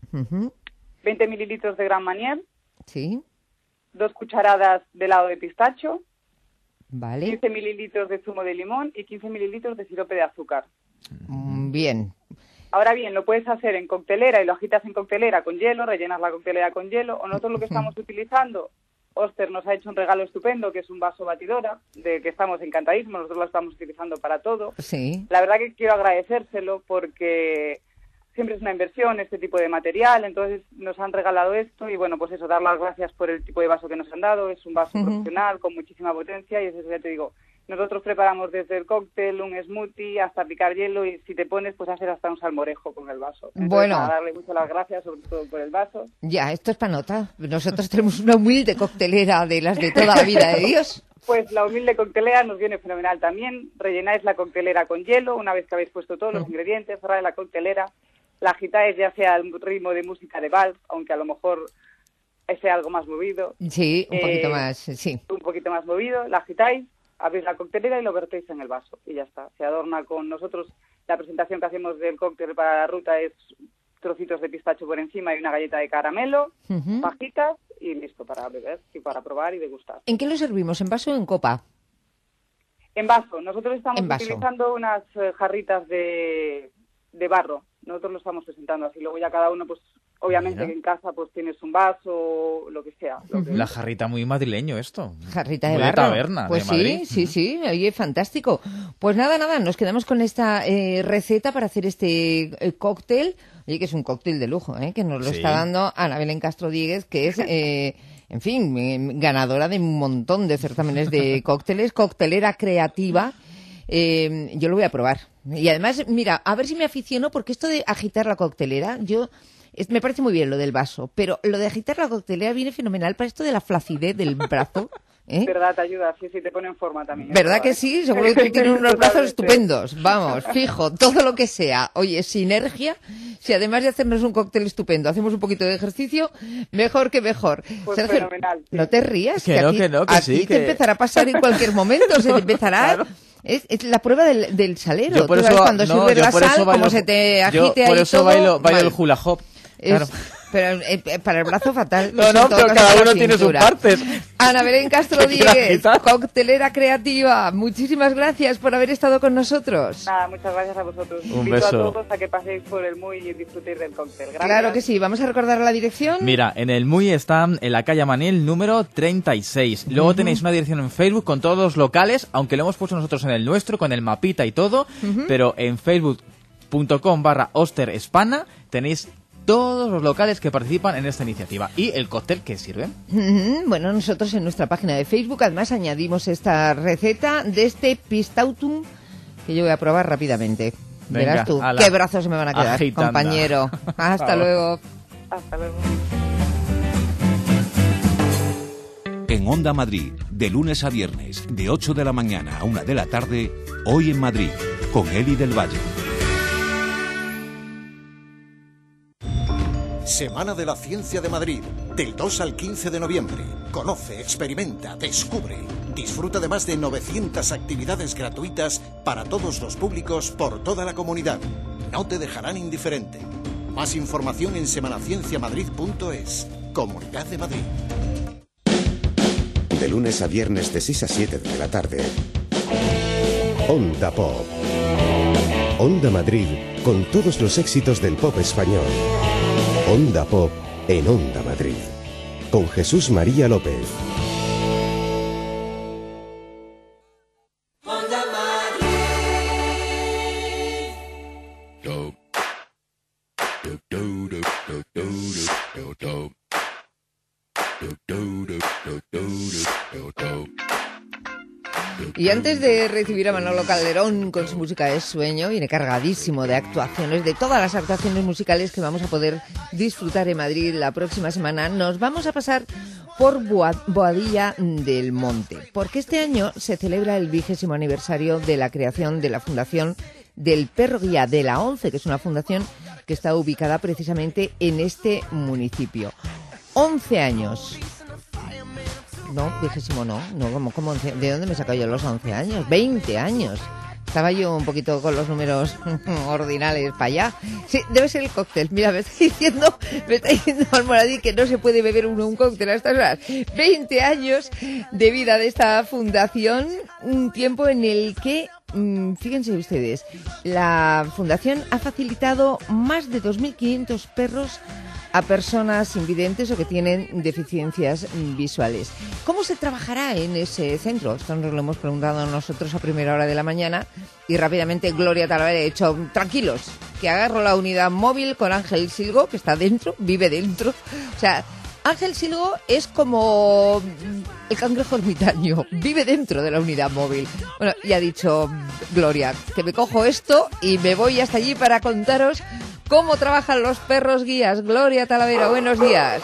20 mililitros de Gran Marnier, sí, 2 cucharadas de helado de pistacho, vale, 15 mililitros de zumo de limón y 15 mililitros de sirope de azúcar. Bien. Ahora bien, lo puedes hacer en coctelera y lo agitas en coctelera con hielo, rellenas la coctelera con hielo, o nosotros lo que estamos utilizando, Oster nos ha hecho un regalo estupendo, que es un vaso batidora, de que estamos encantadísimos, nosotros lo estamos utilizando para todo. Sí. La verdad que quiero agradecérselo porque siempre es una inversión este tipo de material, entonces nos han regalado esto y bueno, pues eso, dar las gracias por el tipo de vaso que nos han dado, es un vaso profesional con muchísima potencia y eso ya te digo, nosotros preparamos desde el cóctel, un smoothie, hasta picar hielo y si te pones, pues hacer hasta un salmorejo con el vaso. Entonces, bueno. Nada, darle muchas las gracias, sobre todo por el vaso. Ya, esto es para nota. Nosotros tenemos una humilde coctelera de las de toda la vida de Dios. Pues la humilde coctelera nos viene fenomenal también. Rellenáis la coctelera con hielo, una vez que habéis puesto todos los ingredientes, cerráis la coctelera, la agitáis ya sea al ritmo de música de vals, aunque a lo mejor sea algo más movido. Sí, un poquito más, sí. Un poquito más movido, la agitáis, abrís la coctelera y lo vertéis en el vaso y ya está. Se adorna con nosotros, la presentación que hacemos del cóctel para la ruta es trocitos de pistacho por encima y una galleta de caramelo, pajitas y listo para beber y para probar y degustar. ¿En qué lo servimos? ¿En vaso o en copa? En vaso. Nosotros estamos utilizando unas jarritas de barro. Nosotros lo estamos presentando así. Luego ya cada uno, pues obviamente que en casa pues tienes un vaso, lo que sea. La jarrita muy madrileño esto. Jarrita de muy barro. De taberna, pues de Madrid. Sí, oye, fantástico. Pues nada, nos quedamos con esta receta para hacer este cóctel. Oye, que es un cóctel de lujo, que nos lo está dando Ana Belén Castro Dieguez, que es, en fin, ganadora de un montón de certámenes de cócteles, coctelera creativa. Yo lo voy a probar. Y además, mira, a ver si me aficiono, porque esto de agitar la coctelera, me parece muy bien lo del vaso, pero lo de agitar la coctelera viene fenomenal para esto de la flacidez del brazo. ¿Verdad? Te ayuda, sí, te pone en forma también. ¿Verdad que sí? Seguro que tienes unos brazos estupendos. Vamos, fijo, todo lo que sea. Oye, sinergia, si además de hacernos un cóctel estupendo, hacemos un poquito de ejercicio, mejor que mejor. Pues Sergio, fenomenal. No te rías, que aquí te empezará a pasar en cualquier momento, se te empezará... Claro. Es la prueba del salero. Yo por eso, cuando sirves la sal, como se te agite ahí por eso todo, bailo el hula hop. Claro. Pero para el brazo fatal. No, pero cada uno tiene sus partes. Ana Belén Castro Dieguez, coctelera creativa. Muchísimas gracias por haber estado con nosotros. Nada, muchas gracias a vosotros. Un Invito beso. a todos a que paséis por el Muy y disfrutéis del cóctel. Gracias. Claro que sí. Vamos a recordar la dirección. Mira, en el Muy está en la calle Manil número 36. Luego tenéis una dirección en Facebook con todos los locales, aunque lo hemos puesto nosotros en el nuestro, con el mapita y todo, pero en facebook.com/osterespana tenéis todos los locales que participan en esta iniciativa. ¿Y el cóctel qué sirve? Bueno, nosotros en nuestra página de Facebook además añadimos esta receta de este pistautum que yo voy a probar rápidamente. Venga, verás tú qué brazos se me van a quedar, agitanda. compañero. Hasta luego. Hasta luego. En Onda Madrid, de lunes a viernes, de 8 de la mañana a 1 de la tarde, Hoy en Madrid, con Eli del Valle. Semana de la Ciencia de Madrid, del 2 al 15 de noviembre. Conoce, experimenta, descubre. Disfruta de más de 900 actividades gratuitas para todos los públicos por toda la comunidad. No te dejarán indiferente. Más información en semanacienciamadrid.es. Comunidad de Madrid. De lunes a viernes de 6 a 7 de la tarde. Onda Pop. Onda Madrid, con todos los éxitos del pop español. Onda Pop en Onda Madrid. Con Jesús María López. Onda Madrid. Y antes de recibir a Manolo Calderón con su música de sueño, viene cargadísimo de actuaciones, de todas las actuaciones musicales que vamos a poder disfrutar en Madrid la próxima semana. Nos vamos a pasar por Boadilla del Monte, porque este año se celebra el 20º aniversario de la creación de la Fundación del Perro Guía de la ONCE, que es una fundación que está ubicada precisamente en este municipio. 11 años. No, 20º no, ¿cómo 11? ¿De dónde me he sacado yo los 11 años? 20 años. Estaba yo un poquito con los números ordinales para allá. Sí, debe ser el cóctel. Mira, me está diciendo Almoradí que no se puede beber un cóctel a estas horas. 20 años de vida de esta fundación, un tiempo en el que, fíjense ustedes, la fundación ha facilitado más de 2.500 perros a personas invidentes o que tienen deficiencias visuales. ¿Cómo se trabajará en ese centro? Esto nos lo hemos preguntado nosotros a primera hora de la mañana y rápidamente Gloria Talavera ha dicho, tranquilos, que agarro la unidad móvil con Ángel Silgo, que está dentro, vive dentro. O sea, Ángel Silgo es como el cangrejo ermitaño, vive dentro de la unidad móvil. Bueno, y ha dicho Gloria, que me cojo esto y me voy hasta allí para contaros cómo trabajan los perros guías. Gloria Talavera, buenos días.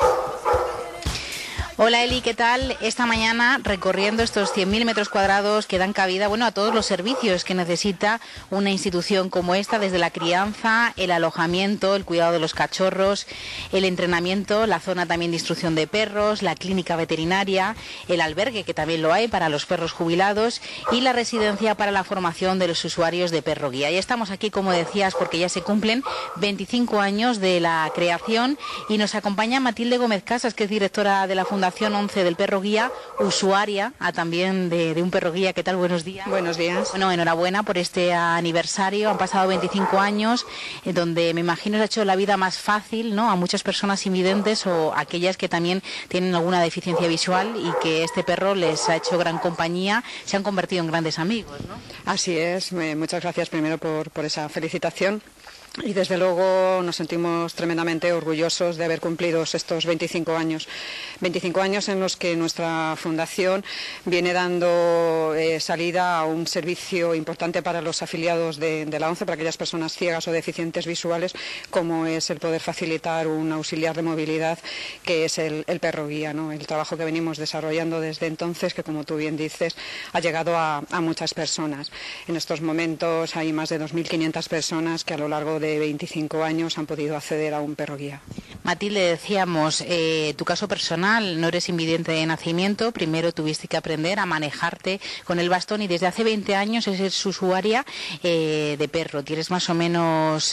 Hola Eli, ¿qué tal? Esta mañana recorriendo estos 100.000 metros cuadrados que dan cabida, a todos los servicios que necesita una institución como esta, desde la crianza, el alojamiento, el cuidado de los cachorros, el entrenamiento, la zona también de instrucción de perros, la clínica veterinaria, el albergue, que también lo hay para los perros jubilados, y la residencia para la formación de los usuarios de perro guía. Y estamos aquí, como decías, porque ya se cumplen 25 años de la creación y nos acompaña Matilde Gómez Casas, que es directora de la Fundación 11 del Perro Guía, usuaria también de un perro guía. ¿Qué tal? Buenos días. Buenos días. Bueno, enhorabuena por este aniversario. Han pasado 25 años donde me imagino se ha hecho la vida más fácil, ¿no?, a muchas personas invidentes o aquellas que también tienen alguna deficiencia visual y que este perro les ha hecho gran compañía, se han convertido en grandes amigos, ¿no? Así es. Muchas gracias primero por esa felicitación. Y desde luego nos sentimos tremendamente orgullosos de haber cumplido estos 25 años. 25 años en los que nuestra fundación viene dando salida a un servicio importante para los afiliados de la ONCE, para aquellas personas ciegas o deficientes visuales, como es el poder facilitar un auxiliar de movilidad, que es el perro guía, ¿no? El trabajo que venimos desarrollando desde entonces, que como tú bien dices, ha llegado a muchas personas. En estos momentos hay más de 2.500 personas que a lo largo de 25 años han podido acceder a un perro guía. Matilde, decíamos, tu caso personal, no eres invidente de nacimiento, primero tuviste que aprender a manejarte con el bastón y desde hace 20 años eres usuaria de perro. Tienes más o menos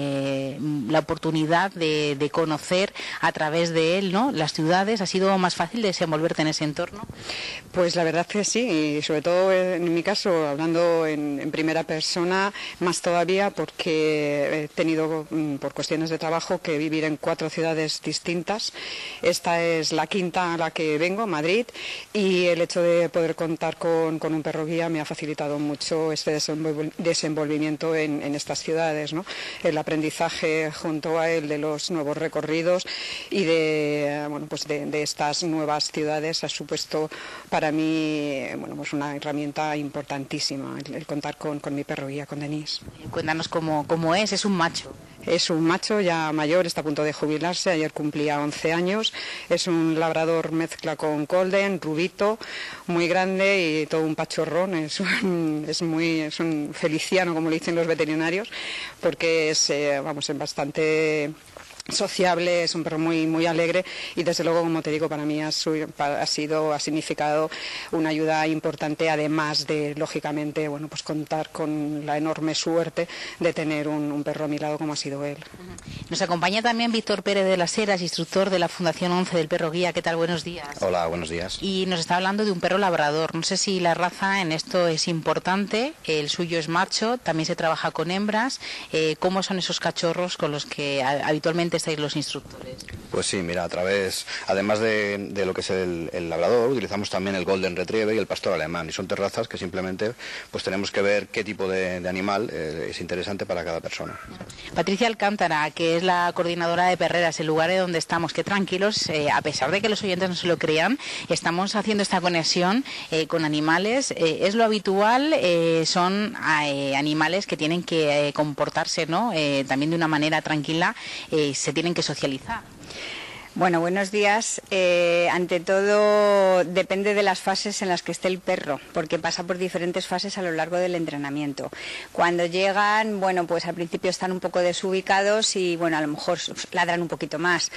la oportunidad de conocer a través de él, ¿no?, las ciudades. ¿Ha sido más fácil desenvolverte en ese entorno? Pues la verdad que sí, y sobre todo en mi caso, hablando en primera persona, más todavía porque he tenido, por cuestiones de trabajo, que vivir en 4 ciudades distintas. Esta es la quinta a la que vengo, Madrid, y el hecho de poder contar con un perro guía me ha facilitado mucho este desenvolvimiento en estas ciudades, ¿no? El aprendizaje junto a él de los nuevos recorridos y de estas nuevas ciudades ha supuesto para mí una herramienta importantísima, el contar con mi perro guía, con Denise. Cuéntanos cómo es un macho. Es un macho ya mayor, está a punto de jubilarse, ayer cumplía 11 años, es un labrador mezcla con golden, rubito, muy grande y todo un pachorrón, es un feliciano, como le dicen los veterinarios, porque es bastante sociable, es un perro muy alegre y desde luego, como te digo, para mí ha significado una ayuda importante, además de, lógicamente, bueno, pues contar con la enorme suerte de tener un perro a mi lado como ha sido él. Nos acompaña también Víctor Pérez de las Heras, instructor de la Fundación 11 del Perro Guía. ¿Qué tal? Buenos días. Hola, buenos días. Y nos está hablando de un perro labrador. No sé si la raza en esto es importante. El suyo es macho, también se trabaja con hembras. ¿Cómo son esos cachorros con los que habitualmente estáis los instructores? Pues sí, mira, además de lo que es el labrador, utilizamos también el golden retriever y el pastor alemán, y son tres razas que simplemente pues tenemos que ver qué tipo de animal es interesante para cada persona. Patricia Alcántara, que es la coordinadora de perreras, el lugar en donde estamos, que tranquilos, a pesar de que los oyentes no se lo crean, estamos haciendo esta conexión con animales. Es lo habitual, son animales que tienen que comportarse, ¿no? También de una manera tranquila, se tienen que socializar. Bueno, buenos días. Ante todo, depende de las fases en las que esté el perro, porque pasa por diferentes fases a lo largo del entrenamiento. Cuando llegan, bueno, pues al principio están un poco desubicados y, bueno, a lo mejor ladran un poquito más.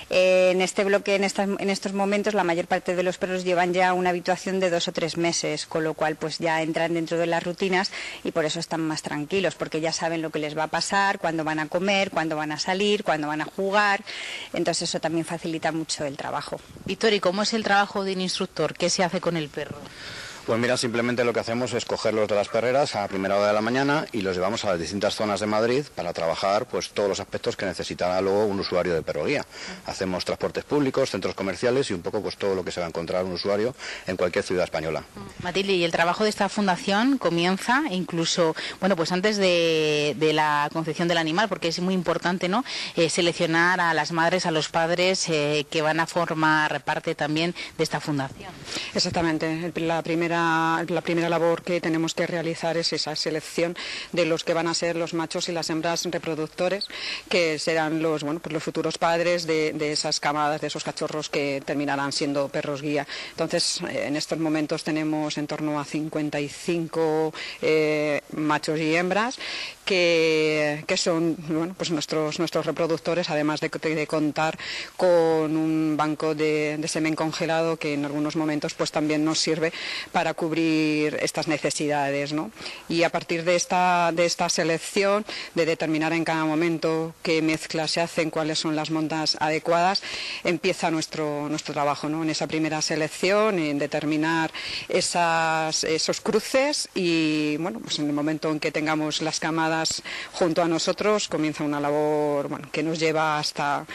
En este bloque, en estos momentos, la mayor parte de los perros llevan ya una habituación de 2 o 3 meses, con lo cual, pues ya entran dentro de las rutinas y por eso están más tranquilos, porque ya saben lo que les va a pasar, cuándo van a comer, cuándo van a salir, cuándo van a jugar. Entonces eso también facilita mucho el trabajo. Víctor, ¿y cómo es el trabajo de un instructor? ¿Qué se hace con el perro? Pues mira, simplemente lo que hacemos es cogerlos de las perreras a primera hora de la mañana y los llevamos a las distintas zonas de Madrid para trabajar pues todos los aspectos que necesitará luego un usuario de perro guía. Hacemos transportes públicos, centros comerciales y un poco pues todo lo que se va a encontrar un usuario en cualquier ciudad española. Matilde, y el trabajo de esta fundación comienza incluso, bueno, pues antes de la concepción del animal, porque es muy importante, ¿no? Seleccionar a las madres, a los padres que van a formar parte también de esta fundación. Exactamente. La primera labor que tenemos que realizar es esa selección de los que van a ser los machos y las hembras reproductores, que serán los futuros padres de esas camadas, de esos cachorros que terminarán siendo perros guía. Entonces, en estos momentos tenemos en torno a 55 machos y hembras que son pues nuestros reproductores, además de contar con un banco de semen congelado que en algunos momentos pues también nos sirve para cubrir estas necesidades, ¿no? Y a partir de esta selección, de determinar en cada momento qué mezclas se hacen, cuáles son las montas adecuadas, empieza nuestro trabajo, ¿no? En esa primera selección, en determinar esos cruces y, bueno, pues en el momento en que tengamos las camadas junto a nosotros, comienza una labor que nos lleva hasta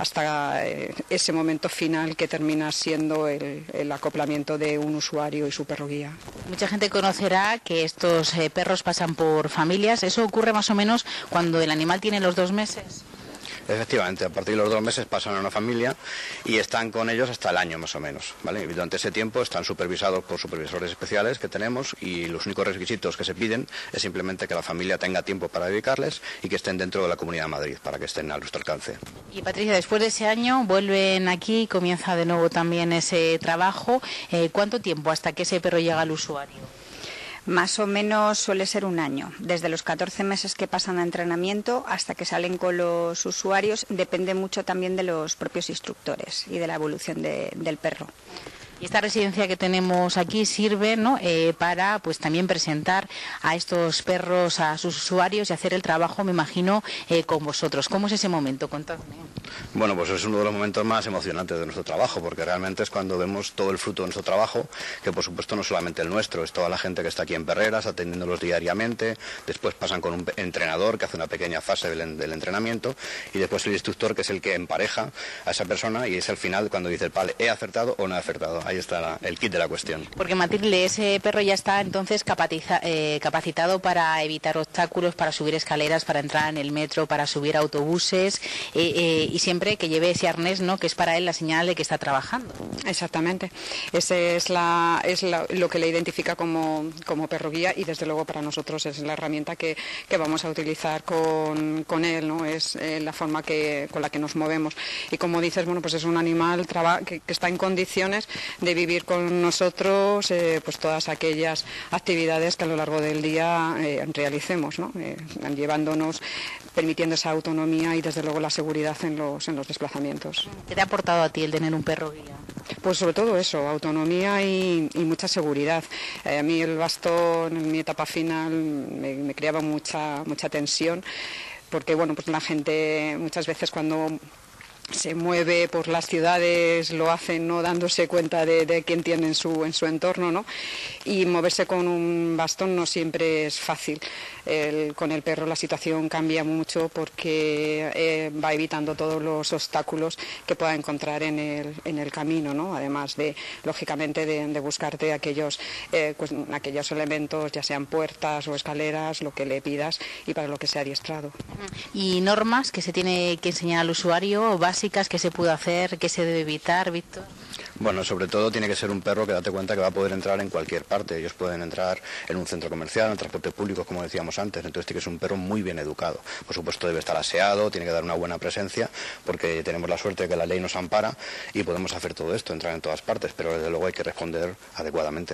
ese momento final que termina siendo el acoplamiento de un usuario y su perro guía. Mucha gente conocerá que estos perros pasan por familias. ¿Eso ocurre más o menos cuando el animal tiene los 2 meses? Efectivamente, a partir de los 2 meses pasan a una familia y están con ellos hasta el año más o menos, ¿vale? Y durante ese tiempo están supervisados por supervisores especiales que tenemos y los únicos requisitos que se piden es simplemente que la familia tenga tiempo para dedicarles y que estén dentro de la Comunidad de Madrid para que estén a nuestro alcance. Y Patricia, después de ese año vuelven aquí, comienza de nuevo también ese trabajo. ¿Cuánto tiempo hasta que ese perro llega al usuario? Más o menos suele ser 1 año, desde los 14 meses que pasan a entrenamiento hasta que salen con los usuarios. Depende mucho también de los propios instructores y de la evolución del perro. Y esta residencia que tenemos aquí sirve, ¿no? Para pues también presentar a estos perros a sus usuarios y hacer el trabajo, me imagino, con vosotros. ¿Cómo es ese momento? Contadme. Bueno, pues es uno de los momentos más emocionantes de nuestro trabajo, porque realmente es cuando vemos todo el fruto de nuestro trabajo, que por supuesto no solamente el nuestro, es toda la gente que está aquí en perreras, atendiéndolos diariamente, después pasan con un entrenador que hace una pequeña fase del entrenamiento, y después el instructor, que es el que empareja a esa persona, y es al final cuando dice, vale, ¿he acertado o no he acertado? Ahí está el kit de la cuestión. Porque Matilde, ese perro ya está entonces capacitado para evitar obstáculos, para subir escaleras, para entrar en el metro, para subir autobuses, y siempre que lleve ese arnés, ¿no? Que es para él la señal de que está trabajando. Exactamente. Ese es lo que le identifica como perro guía y desde luego para nosotros es la herramienta que vamos a utilizar con él, ¿no? Es la forma con la que nos movemos. Y como dices, bueno, pues es un animal que está en condiciones vivir con nosotros pues todas aquellas actividades que a lo largo del día realicemos, ¿no? Llevándonos, permitiendo esa autonomía y desde luego la seguridad en los desplazamientos. ¿Qué te ha aportado a ti el tener un perro guía? Pues sobre todo eso, autonomía y mucha seguridad. A mí el bastón en mi etapa final me creaba mucha tensión, porque bueno, pues la gente muchas veces cuando se mueve por las ciudades lo hacen no dándose cuenta de quién tiene en su entorno, ¿no? Y moverse con un bastón no siempre es fácil. Con el perro la situación cambia mucho porque va evitando todos los obstáculos que pueda encontrar en el camino, ¿no? Además de, lógicamente, de buscarte aquellos elementos, ya sean puertas o escaleras, lo que le pidas y para lo que sea adiestrado. ¿Y normas que se tiene que enseñar al usuario, básicas, que se puede hacer, que se debe evitar, Víctor? Bueno, sobre todo tiene que ser un perro que date cuenta que va a poder entrar en cualquier parte. Ellos pueden entrar en un centro comercial, en transporte público, como decíamos antes. Entonces tiene que ser un perro muy bien educado. Por supuesto debe estar aseado, tiene que dar una buena presencia, porque tenemos la suerte de que la ley nos ampara y podemos hacer todo esto, entrar en todas partes, pero desde luego hay que responder adecuadamente.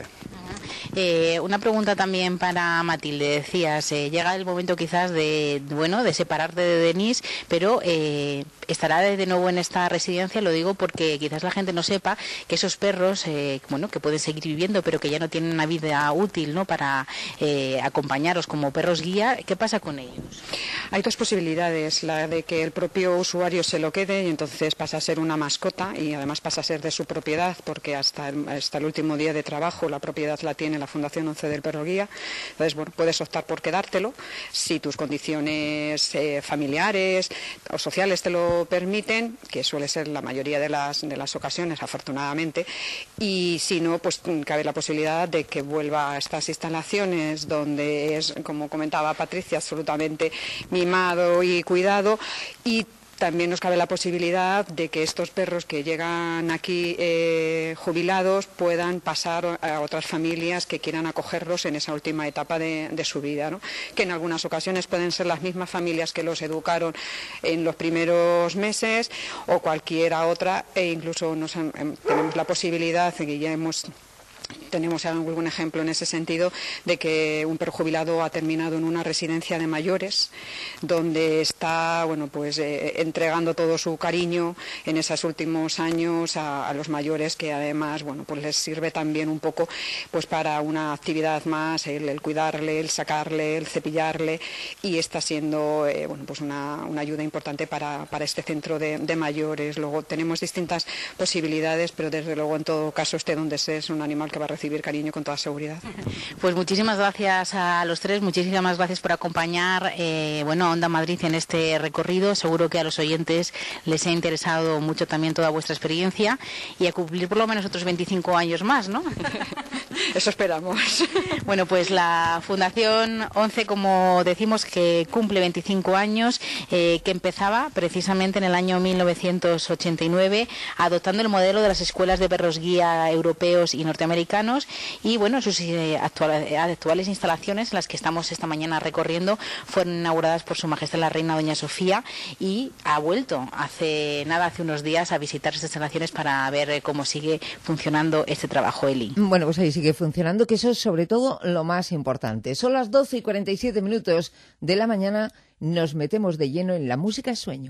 Una pregunta también para Matilde. Decías, llega el momento quizás de separarte de Denis, pero estará de nuevo en esta residencia. Lo digo porque quizás la gente no sepa que esos perros, que pueden seguir viviendo, pero que ya no tienen una vida útil, ¿no?, para acompañaros como perros guía. ¿Qué pasa con ellos? Hay dos posibilidades, la de que el propio usuario se lo quede y entonces pasa a ser una mascota y además pasa a ser de su propiedad, porque hasta el último día de trabajo la propiedad la tiene la Fundación 11 del Perro Guía. Entonces, bueno, puedes optar por quedártelo si tus condiciones familiares o sociales te lo permiten, que suele ser la mayoría de las ocasiones, afortunadamente, y si no, pues cabe la posibilidad de que vuelva a estas instalaciones donde es, como comentaba Patricia, absolutamente mimado y cuidado, y también nos cabe la posibilidad de que estos perros que llegan aquí jubilados puedan pasar a otras familias que quieran acogerlos en esa última etapa de su vida, ¿no? Que en algunas ocasiones pueden ser las mismas familias que los educaron en los primeros meses o cualquiera otra, e incluso tenemos la posibilidad, y ya tenemos algún ejemplo en ese sentido, de que un perro jubilado ha terminado en una residencia de mayores donde está entregando todo su cariño en esos últimos años a los mayores, que además pues les sirve también un poco pues para una actividad más, el cuidarle, el sacarle, el cepillarle, y está siendo una ayuda importante para este centro de mayores. Luego tenemos distintas posibilidades, pero desde luego en todo caso donde es un animal que va a recibir cariño con toda seguridad. Pues muchísimas gracias a los tres, muchísimas gracias por acompañar a Onda Madrid en este recorrido. Seguro que a los oyentes les ha interesado mucho también toda vuestra experiencia y a cumplir por lo menos otros 25 años más, ¿no? Eso esperamos. Bueno, pues la Fundación 11, como decimos, que cumple 25 años, que empezaba precisamente en el año 1989 adoptando el modelo de las escuelas de perros guía europeos y norteamericanos, y sus actuales instalaciones, en las que estamos esta mañana recorriendo, fueron inauguradas por Su Majestad la Reina Doña Sofía, y ha vuelto hace unos días a visitar estas instalaciones para ver cómo sigue funcionando este trabajo, Eli. Bueno, pues ahí sigue funcionando, que eso es sobre todo lo más importante. Son las 12:47 de la mañana, nos metemos de lleno en la música sueño.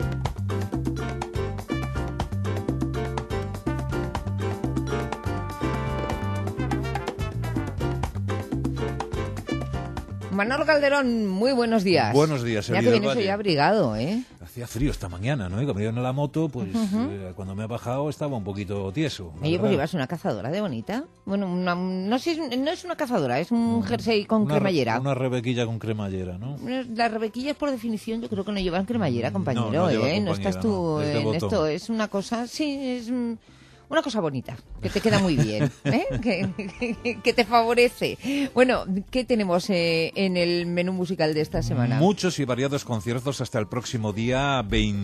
Manolo Calderón, muy buenos días. Buenos días, ya que vienes hoy abrigado, ¿eh? Hacía frío esta mañana, ¿no? Cuando me iba en la moto, pues cuando me he bajado estaba un poquito tieso. Oye, pues llevas una cazadora de bonita. Bueno, no es una cazadora, es un jersey con cremallera. Una rebequilla con cremallera, ¿no? Las rebequillas, por definición, yo creo que no llevan cremallera, compañero, no ¿eh? No estás tú en esto. Es una cosa, es una cosa bonita, que te queda muy bien, ¿eh? que te favorece. Bueno, ¿qué tenemos en el menú musical de esta semana? Muchos y variados conciertos hasta el próximo día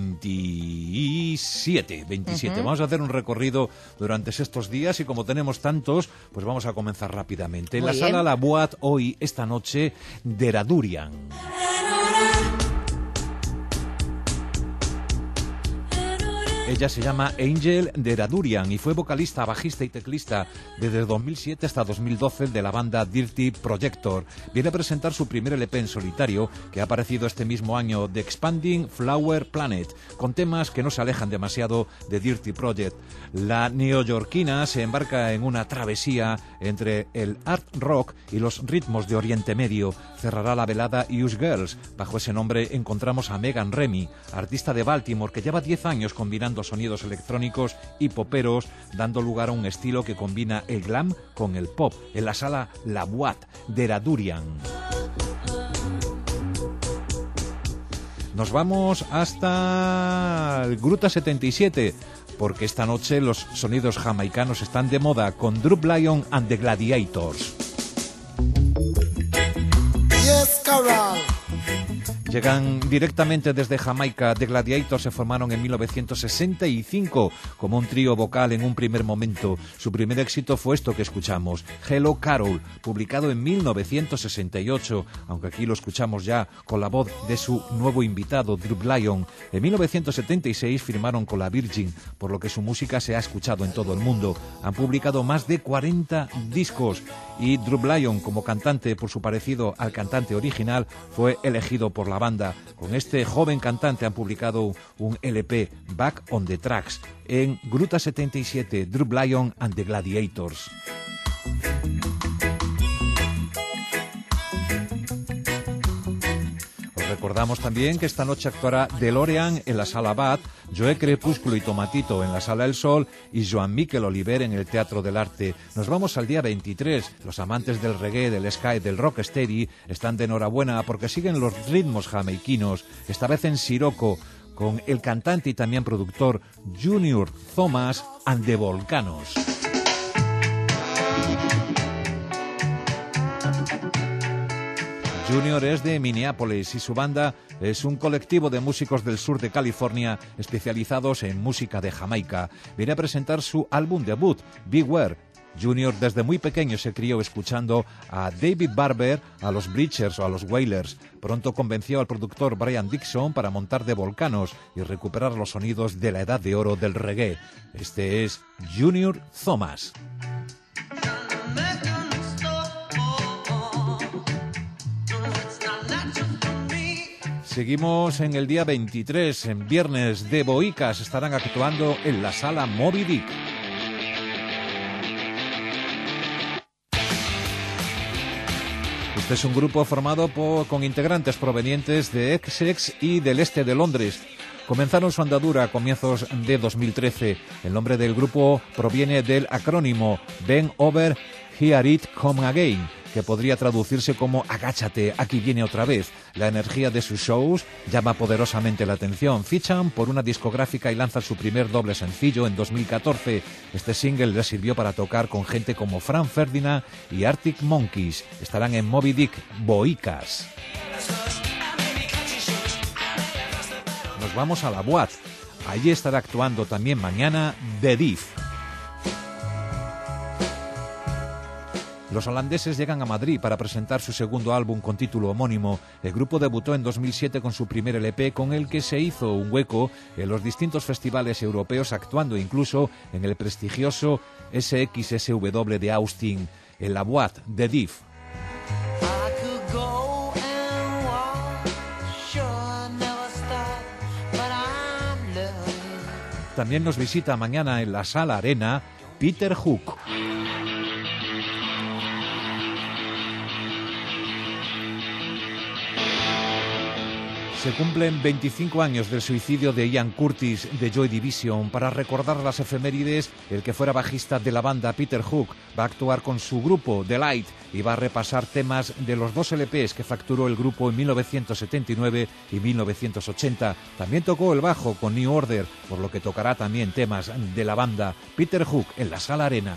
27. Vamos a hacer un recorrido durante estos días, y como tenemos tantos, pues vamos a comenzar rápidamente. En la sala La Boat, hoy, esta noche, Deradurian. Ella se llama Angel Deradurian y fue vocalista, bajista y teclista desde 2007 hasta 2012 de la banda Dirty Projector. Viene a presentar su primer LP en solitario, que ha aparecido este mismo año, The Expanding Flower Planet, con temas que no se alejan demasiado de Dirty Project. La neoyorquina se embarca en una travesía entre el art rock y los ritmos de Oriente Medio. Cerrará la velada Use Girls. Bajo ese nombre encontramos a Megan Remy, artista de Baltimore que lleva 10 años combinando sonidos electrónicos y poperos, dando lugar a un estilo que combina el glam con el pop, en la sala La Boîte de Radurian. Nos vamos hasta el Gruta 77, porque esta noche los sonidos jamaicanos están de moda con Drub Lion and the Gladiators. Yes, Carol. Llegan directamente desde Jamaica. The Gladiators se formaron en 1965 como un trío vocal en un primer momento. Su primer éxito fue esto que escuchamos, Hello Carol, publicado en 1968, aunque aquí lo escuchamos ya con la voz de su nuevo invitado, Drub Lion. En 1976 firmaron con la Virgin, por lo que su música se ha escuchado en todo el mundo. Han publicado más de 40 discos y Drub Lion, como cantante, por su parecido al cantante original, fue elegido por la banda. Con este joven cantante han publicado un LP, Back on the Tracks, en Gruta 77, Drub Lion and the Gladiators. Recordamos también que esta noche actuará DeLorean en la Sala Bat, Joe Crepúsculo y Tomatito en la Sala El Sol y Joan Miquel Oliver en el Teatro del Arte. Nos vamos al día 23. Los amantes del reggae, del ska y del rocksteady están de enhorabuena porque siguen los ritmos jamaiquinos, esta vez en Siroco, con el cantante y también productor Junior Thomas and the Volcanos. Junior es de Minneapolis y su banda es un colectivo de músicos del sur de California especializados en música de Jamaica. Viene a presentar su álbum debut, Beware. Junior desde muy pequeño se crió escuchando a David Barber, a los Bleachers o a los Wailers. Pronto convenció al productor Brian Dixon para montar The Volcanos y recuperar los sonidos de la edad de oro del reggae. Este es Junior Thomas. Seguimos en el día 23, en viernes de Boicas, estarán actuando en la sala Moby Dick. Este es un grupo formado con integrantes provenientes de Essex y del este de Londres. Comenzaron su andadura a comienzos de 2013. El nombre del grupo proviene del acrónimo Bend Over, Hear It Come Again, que podría traducirse como agáchate, aquí viene otra vez. La energía de sus shows llama poderosamente la atención. Fichan por una discográfica y lanzan su primer doble sencillo en 2014. Este single les sirvió para tocar con gente como Frank Ferdinand y Arctic Monkeys. Estarán en Moby Dick, Boicas. Nos vamos a la Boîte. Allí estará actuando también mañana The Diff. Los holandeses llegan a Madrid para presentar su segundo álbum con título homónimo. El grupo debutó en 2007 con su primer LP, con el que se hizo un hueco en los distintos festivales europeos, actuando incluso en el prestigioso SXSW de Austin. En la Boîte, The Diff. También nos visita mañana en la Sala Arena Peter Hook. Se cumplen 25 años del suicidio de Ian Curtis de Joy Division. Para recordar las efemérides, el que fuera bajista de la banda, Peter Hook, va a actuar con su grupo, The Light, y va a repasar temas de los dos LPs que facturó el grupo en 1979 y 1980. También tocó el bajo con New Order, por lo que tocará también temas de la banda. Peter Hook en la Sala Arena.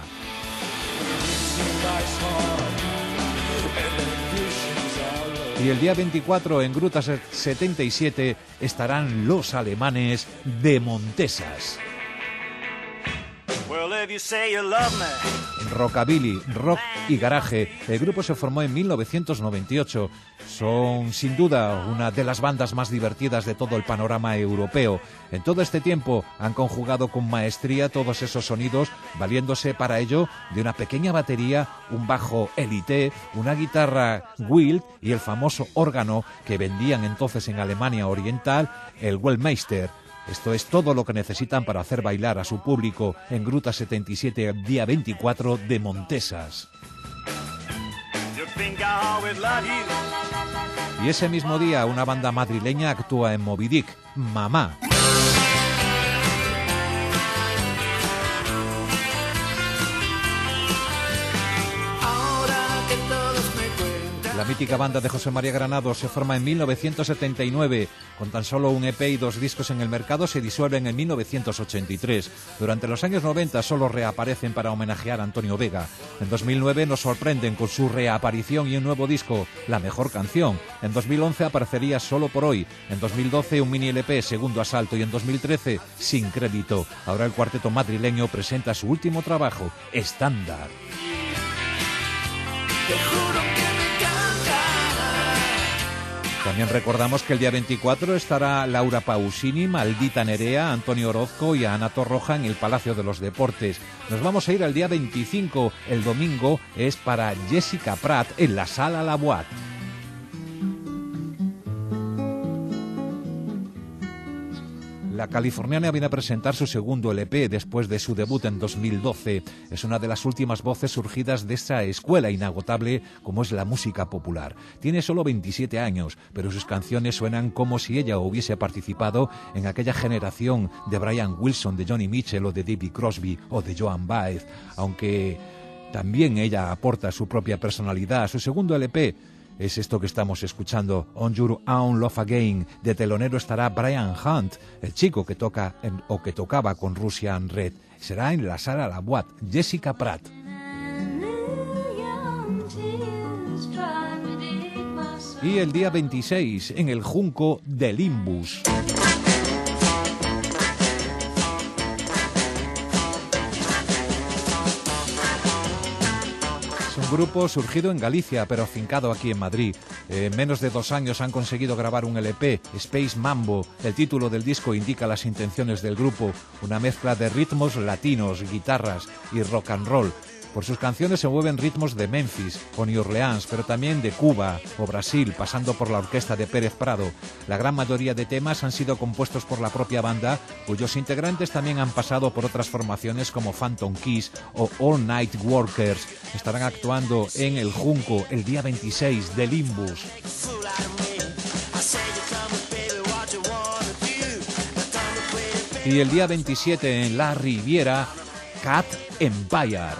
Y el día 24 en Gruta 77 estarán los alemanes de Montesas. Well, Rockabilly, rock y garaje. El grupo se formó en 1998. Son sin duda una de las bandas más divertidas de todo el panorama europeo. En todo este tiempo han conjugado con maestría todos esos sonidos, valiéndose para ello de una pequeña batería, un bajo Elite, una guitarra Wild y el famoso órgano que vendían entonces en Alemania Oriental, el Weltmeister. Esto es todo lo que necesitan para hacer bailar a su público en Gruta 77, día 24 de Montesas. Y ese mismo día una banda madrileña actúa en Moby Dick, Mamá. La mítica banda de José María Granados se forma en 1979. Con tan solo un EP y 2 discos en el mercado se disuelven en 1983. Durante los años 90 solo reaparecen para homenajear a Antonio Vega. En 2009 nos sorprenden con su reaparición y un nuevo disco, La Mejor Canción. En 2011 aparecería Solo por Hoy. En 2012 un mini LP, Segundo Asalto. Y en 2013 Sin Crédito. Ahora el cuarteto madrileño presenta su último trabajo, Estándar. También recordamos que el día 24 estará Laura Pausini, Maldita Nerea, Antonio Orozco y Ana Torroja en el Palacio de los Deportes. Nos vamos a ir al día 25, el domingo es para Jessica Prat en la Sala La Boîte. La californiana viene a presentar su segundo LP después de su debut en 2012. Es una de las últimas voces surgidas de esa escuela inagotable como es la música popular. Tiene solo 27 años, pero sus canciones suenan como si ella hubiese participado en aquella generación de Brian Wilson, de Johnny Mitchell o de David Crosby o de Joan Baez, aunque también ella aporta su propia personalidad. Su segundo LP es esto que estamos escuchando, On Your Own Love Again. De telonero estará Brian Hunt, el chico que toca que tocaba con Russian Red. Será en la Sala La Boîte, Jessica Prat. Y el día 26 en el Junco de Limbus. Un grupo surgido en Galicia, pero afincado aquí en Madrid. En menos de 2 años han conseguido grabar un LP, Space Mambo. El título del disco indica las intenciones del grupo, una mezcla de ritmos latinos, guitarras y rock and roll. Por sus canciones se mueven ritmos de Memphis o New Orleans, pero también de Cuba o Brasil, pasando por la orquesta de Pérez Prado. La gran mayoría de temas han sido compuestos por la propia banda, cuyos integrantes también han pasado por otras formaciones como Phantom Kiss o All Night Workers. Estarán actuando en el Junco el día 26 de Limbus. Y el día 27 en La Riviera, Cat Empire.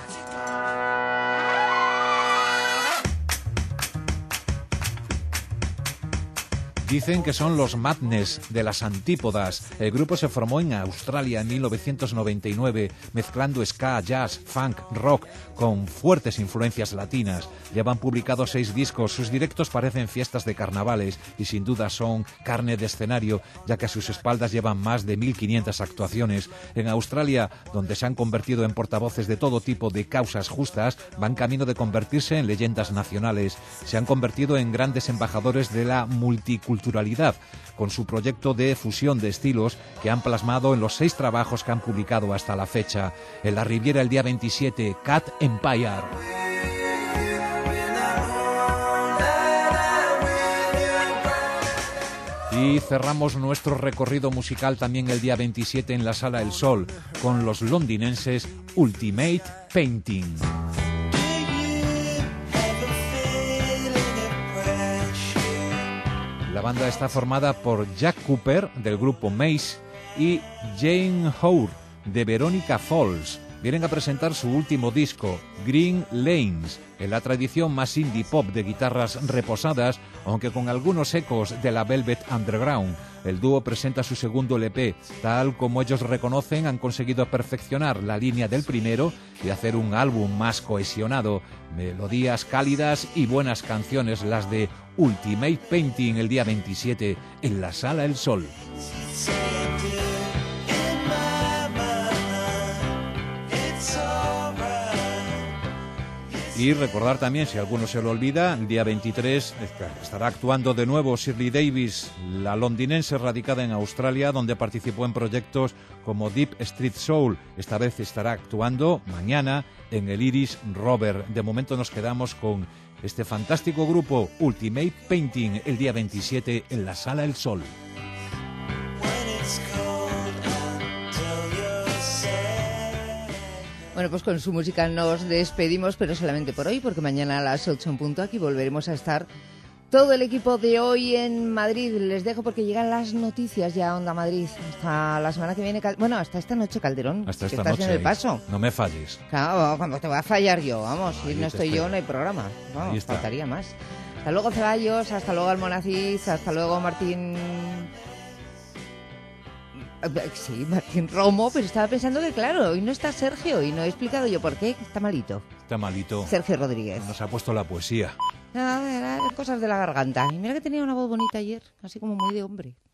Dicen que son los Madness de las antípodas. El grupo se formó en Australia en 1999, mezclando ska, jazz, funk, rock, con fuertes influencias latinas. Llevan publicados 6 discos, sus directos parecen fiestas de carnavales y sin duda son carne de escenario, ya que a sus espaldas llevan más de 1.500 actuaciones. En Australia, donde se han convertido en portavoces de todo tipo de causas justas, van camino de convertirse en leyendas nacionales. Se han convertido en grandes embajadores de la multiculturalidad, con su proyecto de fusión de estilos que han plasmado en los 6 trabajos que han publicado hasta la fecha. En La Riviera el día 27, Cat Empire. Y cerramos nuestro recorrido musical también el día 27 en la Sala El Sol con los londinenses Ultimate Painting. La banda está formada por Jack Cooper, del grupo Mace, y Jane Hoare, de Veronica Falls. Vienen a presentar su último disco, Green Lanes, en la tradición más indie pop de guitarras reposadas, aunque con algunos ecos de la Velvet Underground. El dúo presenta su segundo LP. Tal como ellos reconocen, han conseguido perfeccionar la línea del primero y hacer un álbum más cohesionado. Melodías cálidas y buenas canciones, las de Ultimate Painting el día 27 en la Sala El Sol. It's Y recordar también, si alguno se lo olvida, el día 23 estará actuando de nuevo Shirley Davis, la londinense radicada en Australia, donde participó en proyectos como Deep Street Soul. Esta vez estará actuando mañana en el Iris Rover. De momento nos quedamos con este fantástico grupo Ultimate Painting el día 27 en la Sala El Sol. Bueno, pues con su música nos despedimos, pero solamente por hoy, porque mañana a las 8 en punto aquí volveremos a estar todo el equipo de Hoy en Madrid. Les dejo porque llegan las noticias ya a Onda Madrid. Hasta la semana que viene, bueno, hasta esta noche, Calderón. Hasta esta estás noche. en el paso. No me falles. Claro, cuando te va a fallar yo, vamos. Ahí Si no estoy yo, no hay programa. Vamos, faltaría más. Hasta luego, Ceballos. Hasta luego, Almonacid. Hasta luego, Martín... Sí, Martín Romo, pero estaba pensando que, claro, hoy no está Sergio y no he explicado yo por qué. Está malito. Está malito. Sergio Rodríguez. Nos ha puesto la poesía. Cosas de la garganta. Y mira que tenía una voz bonita ayer, así como muy de hombre.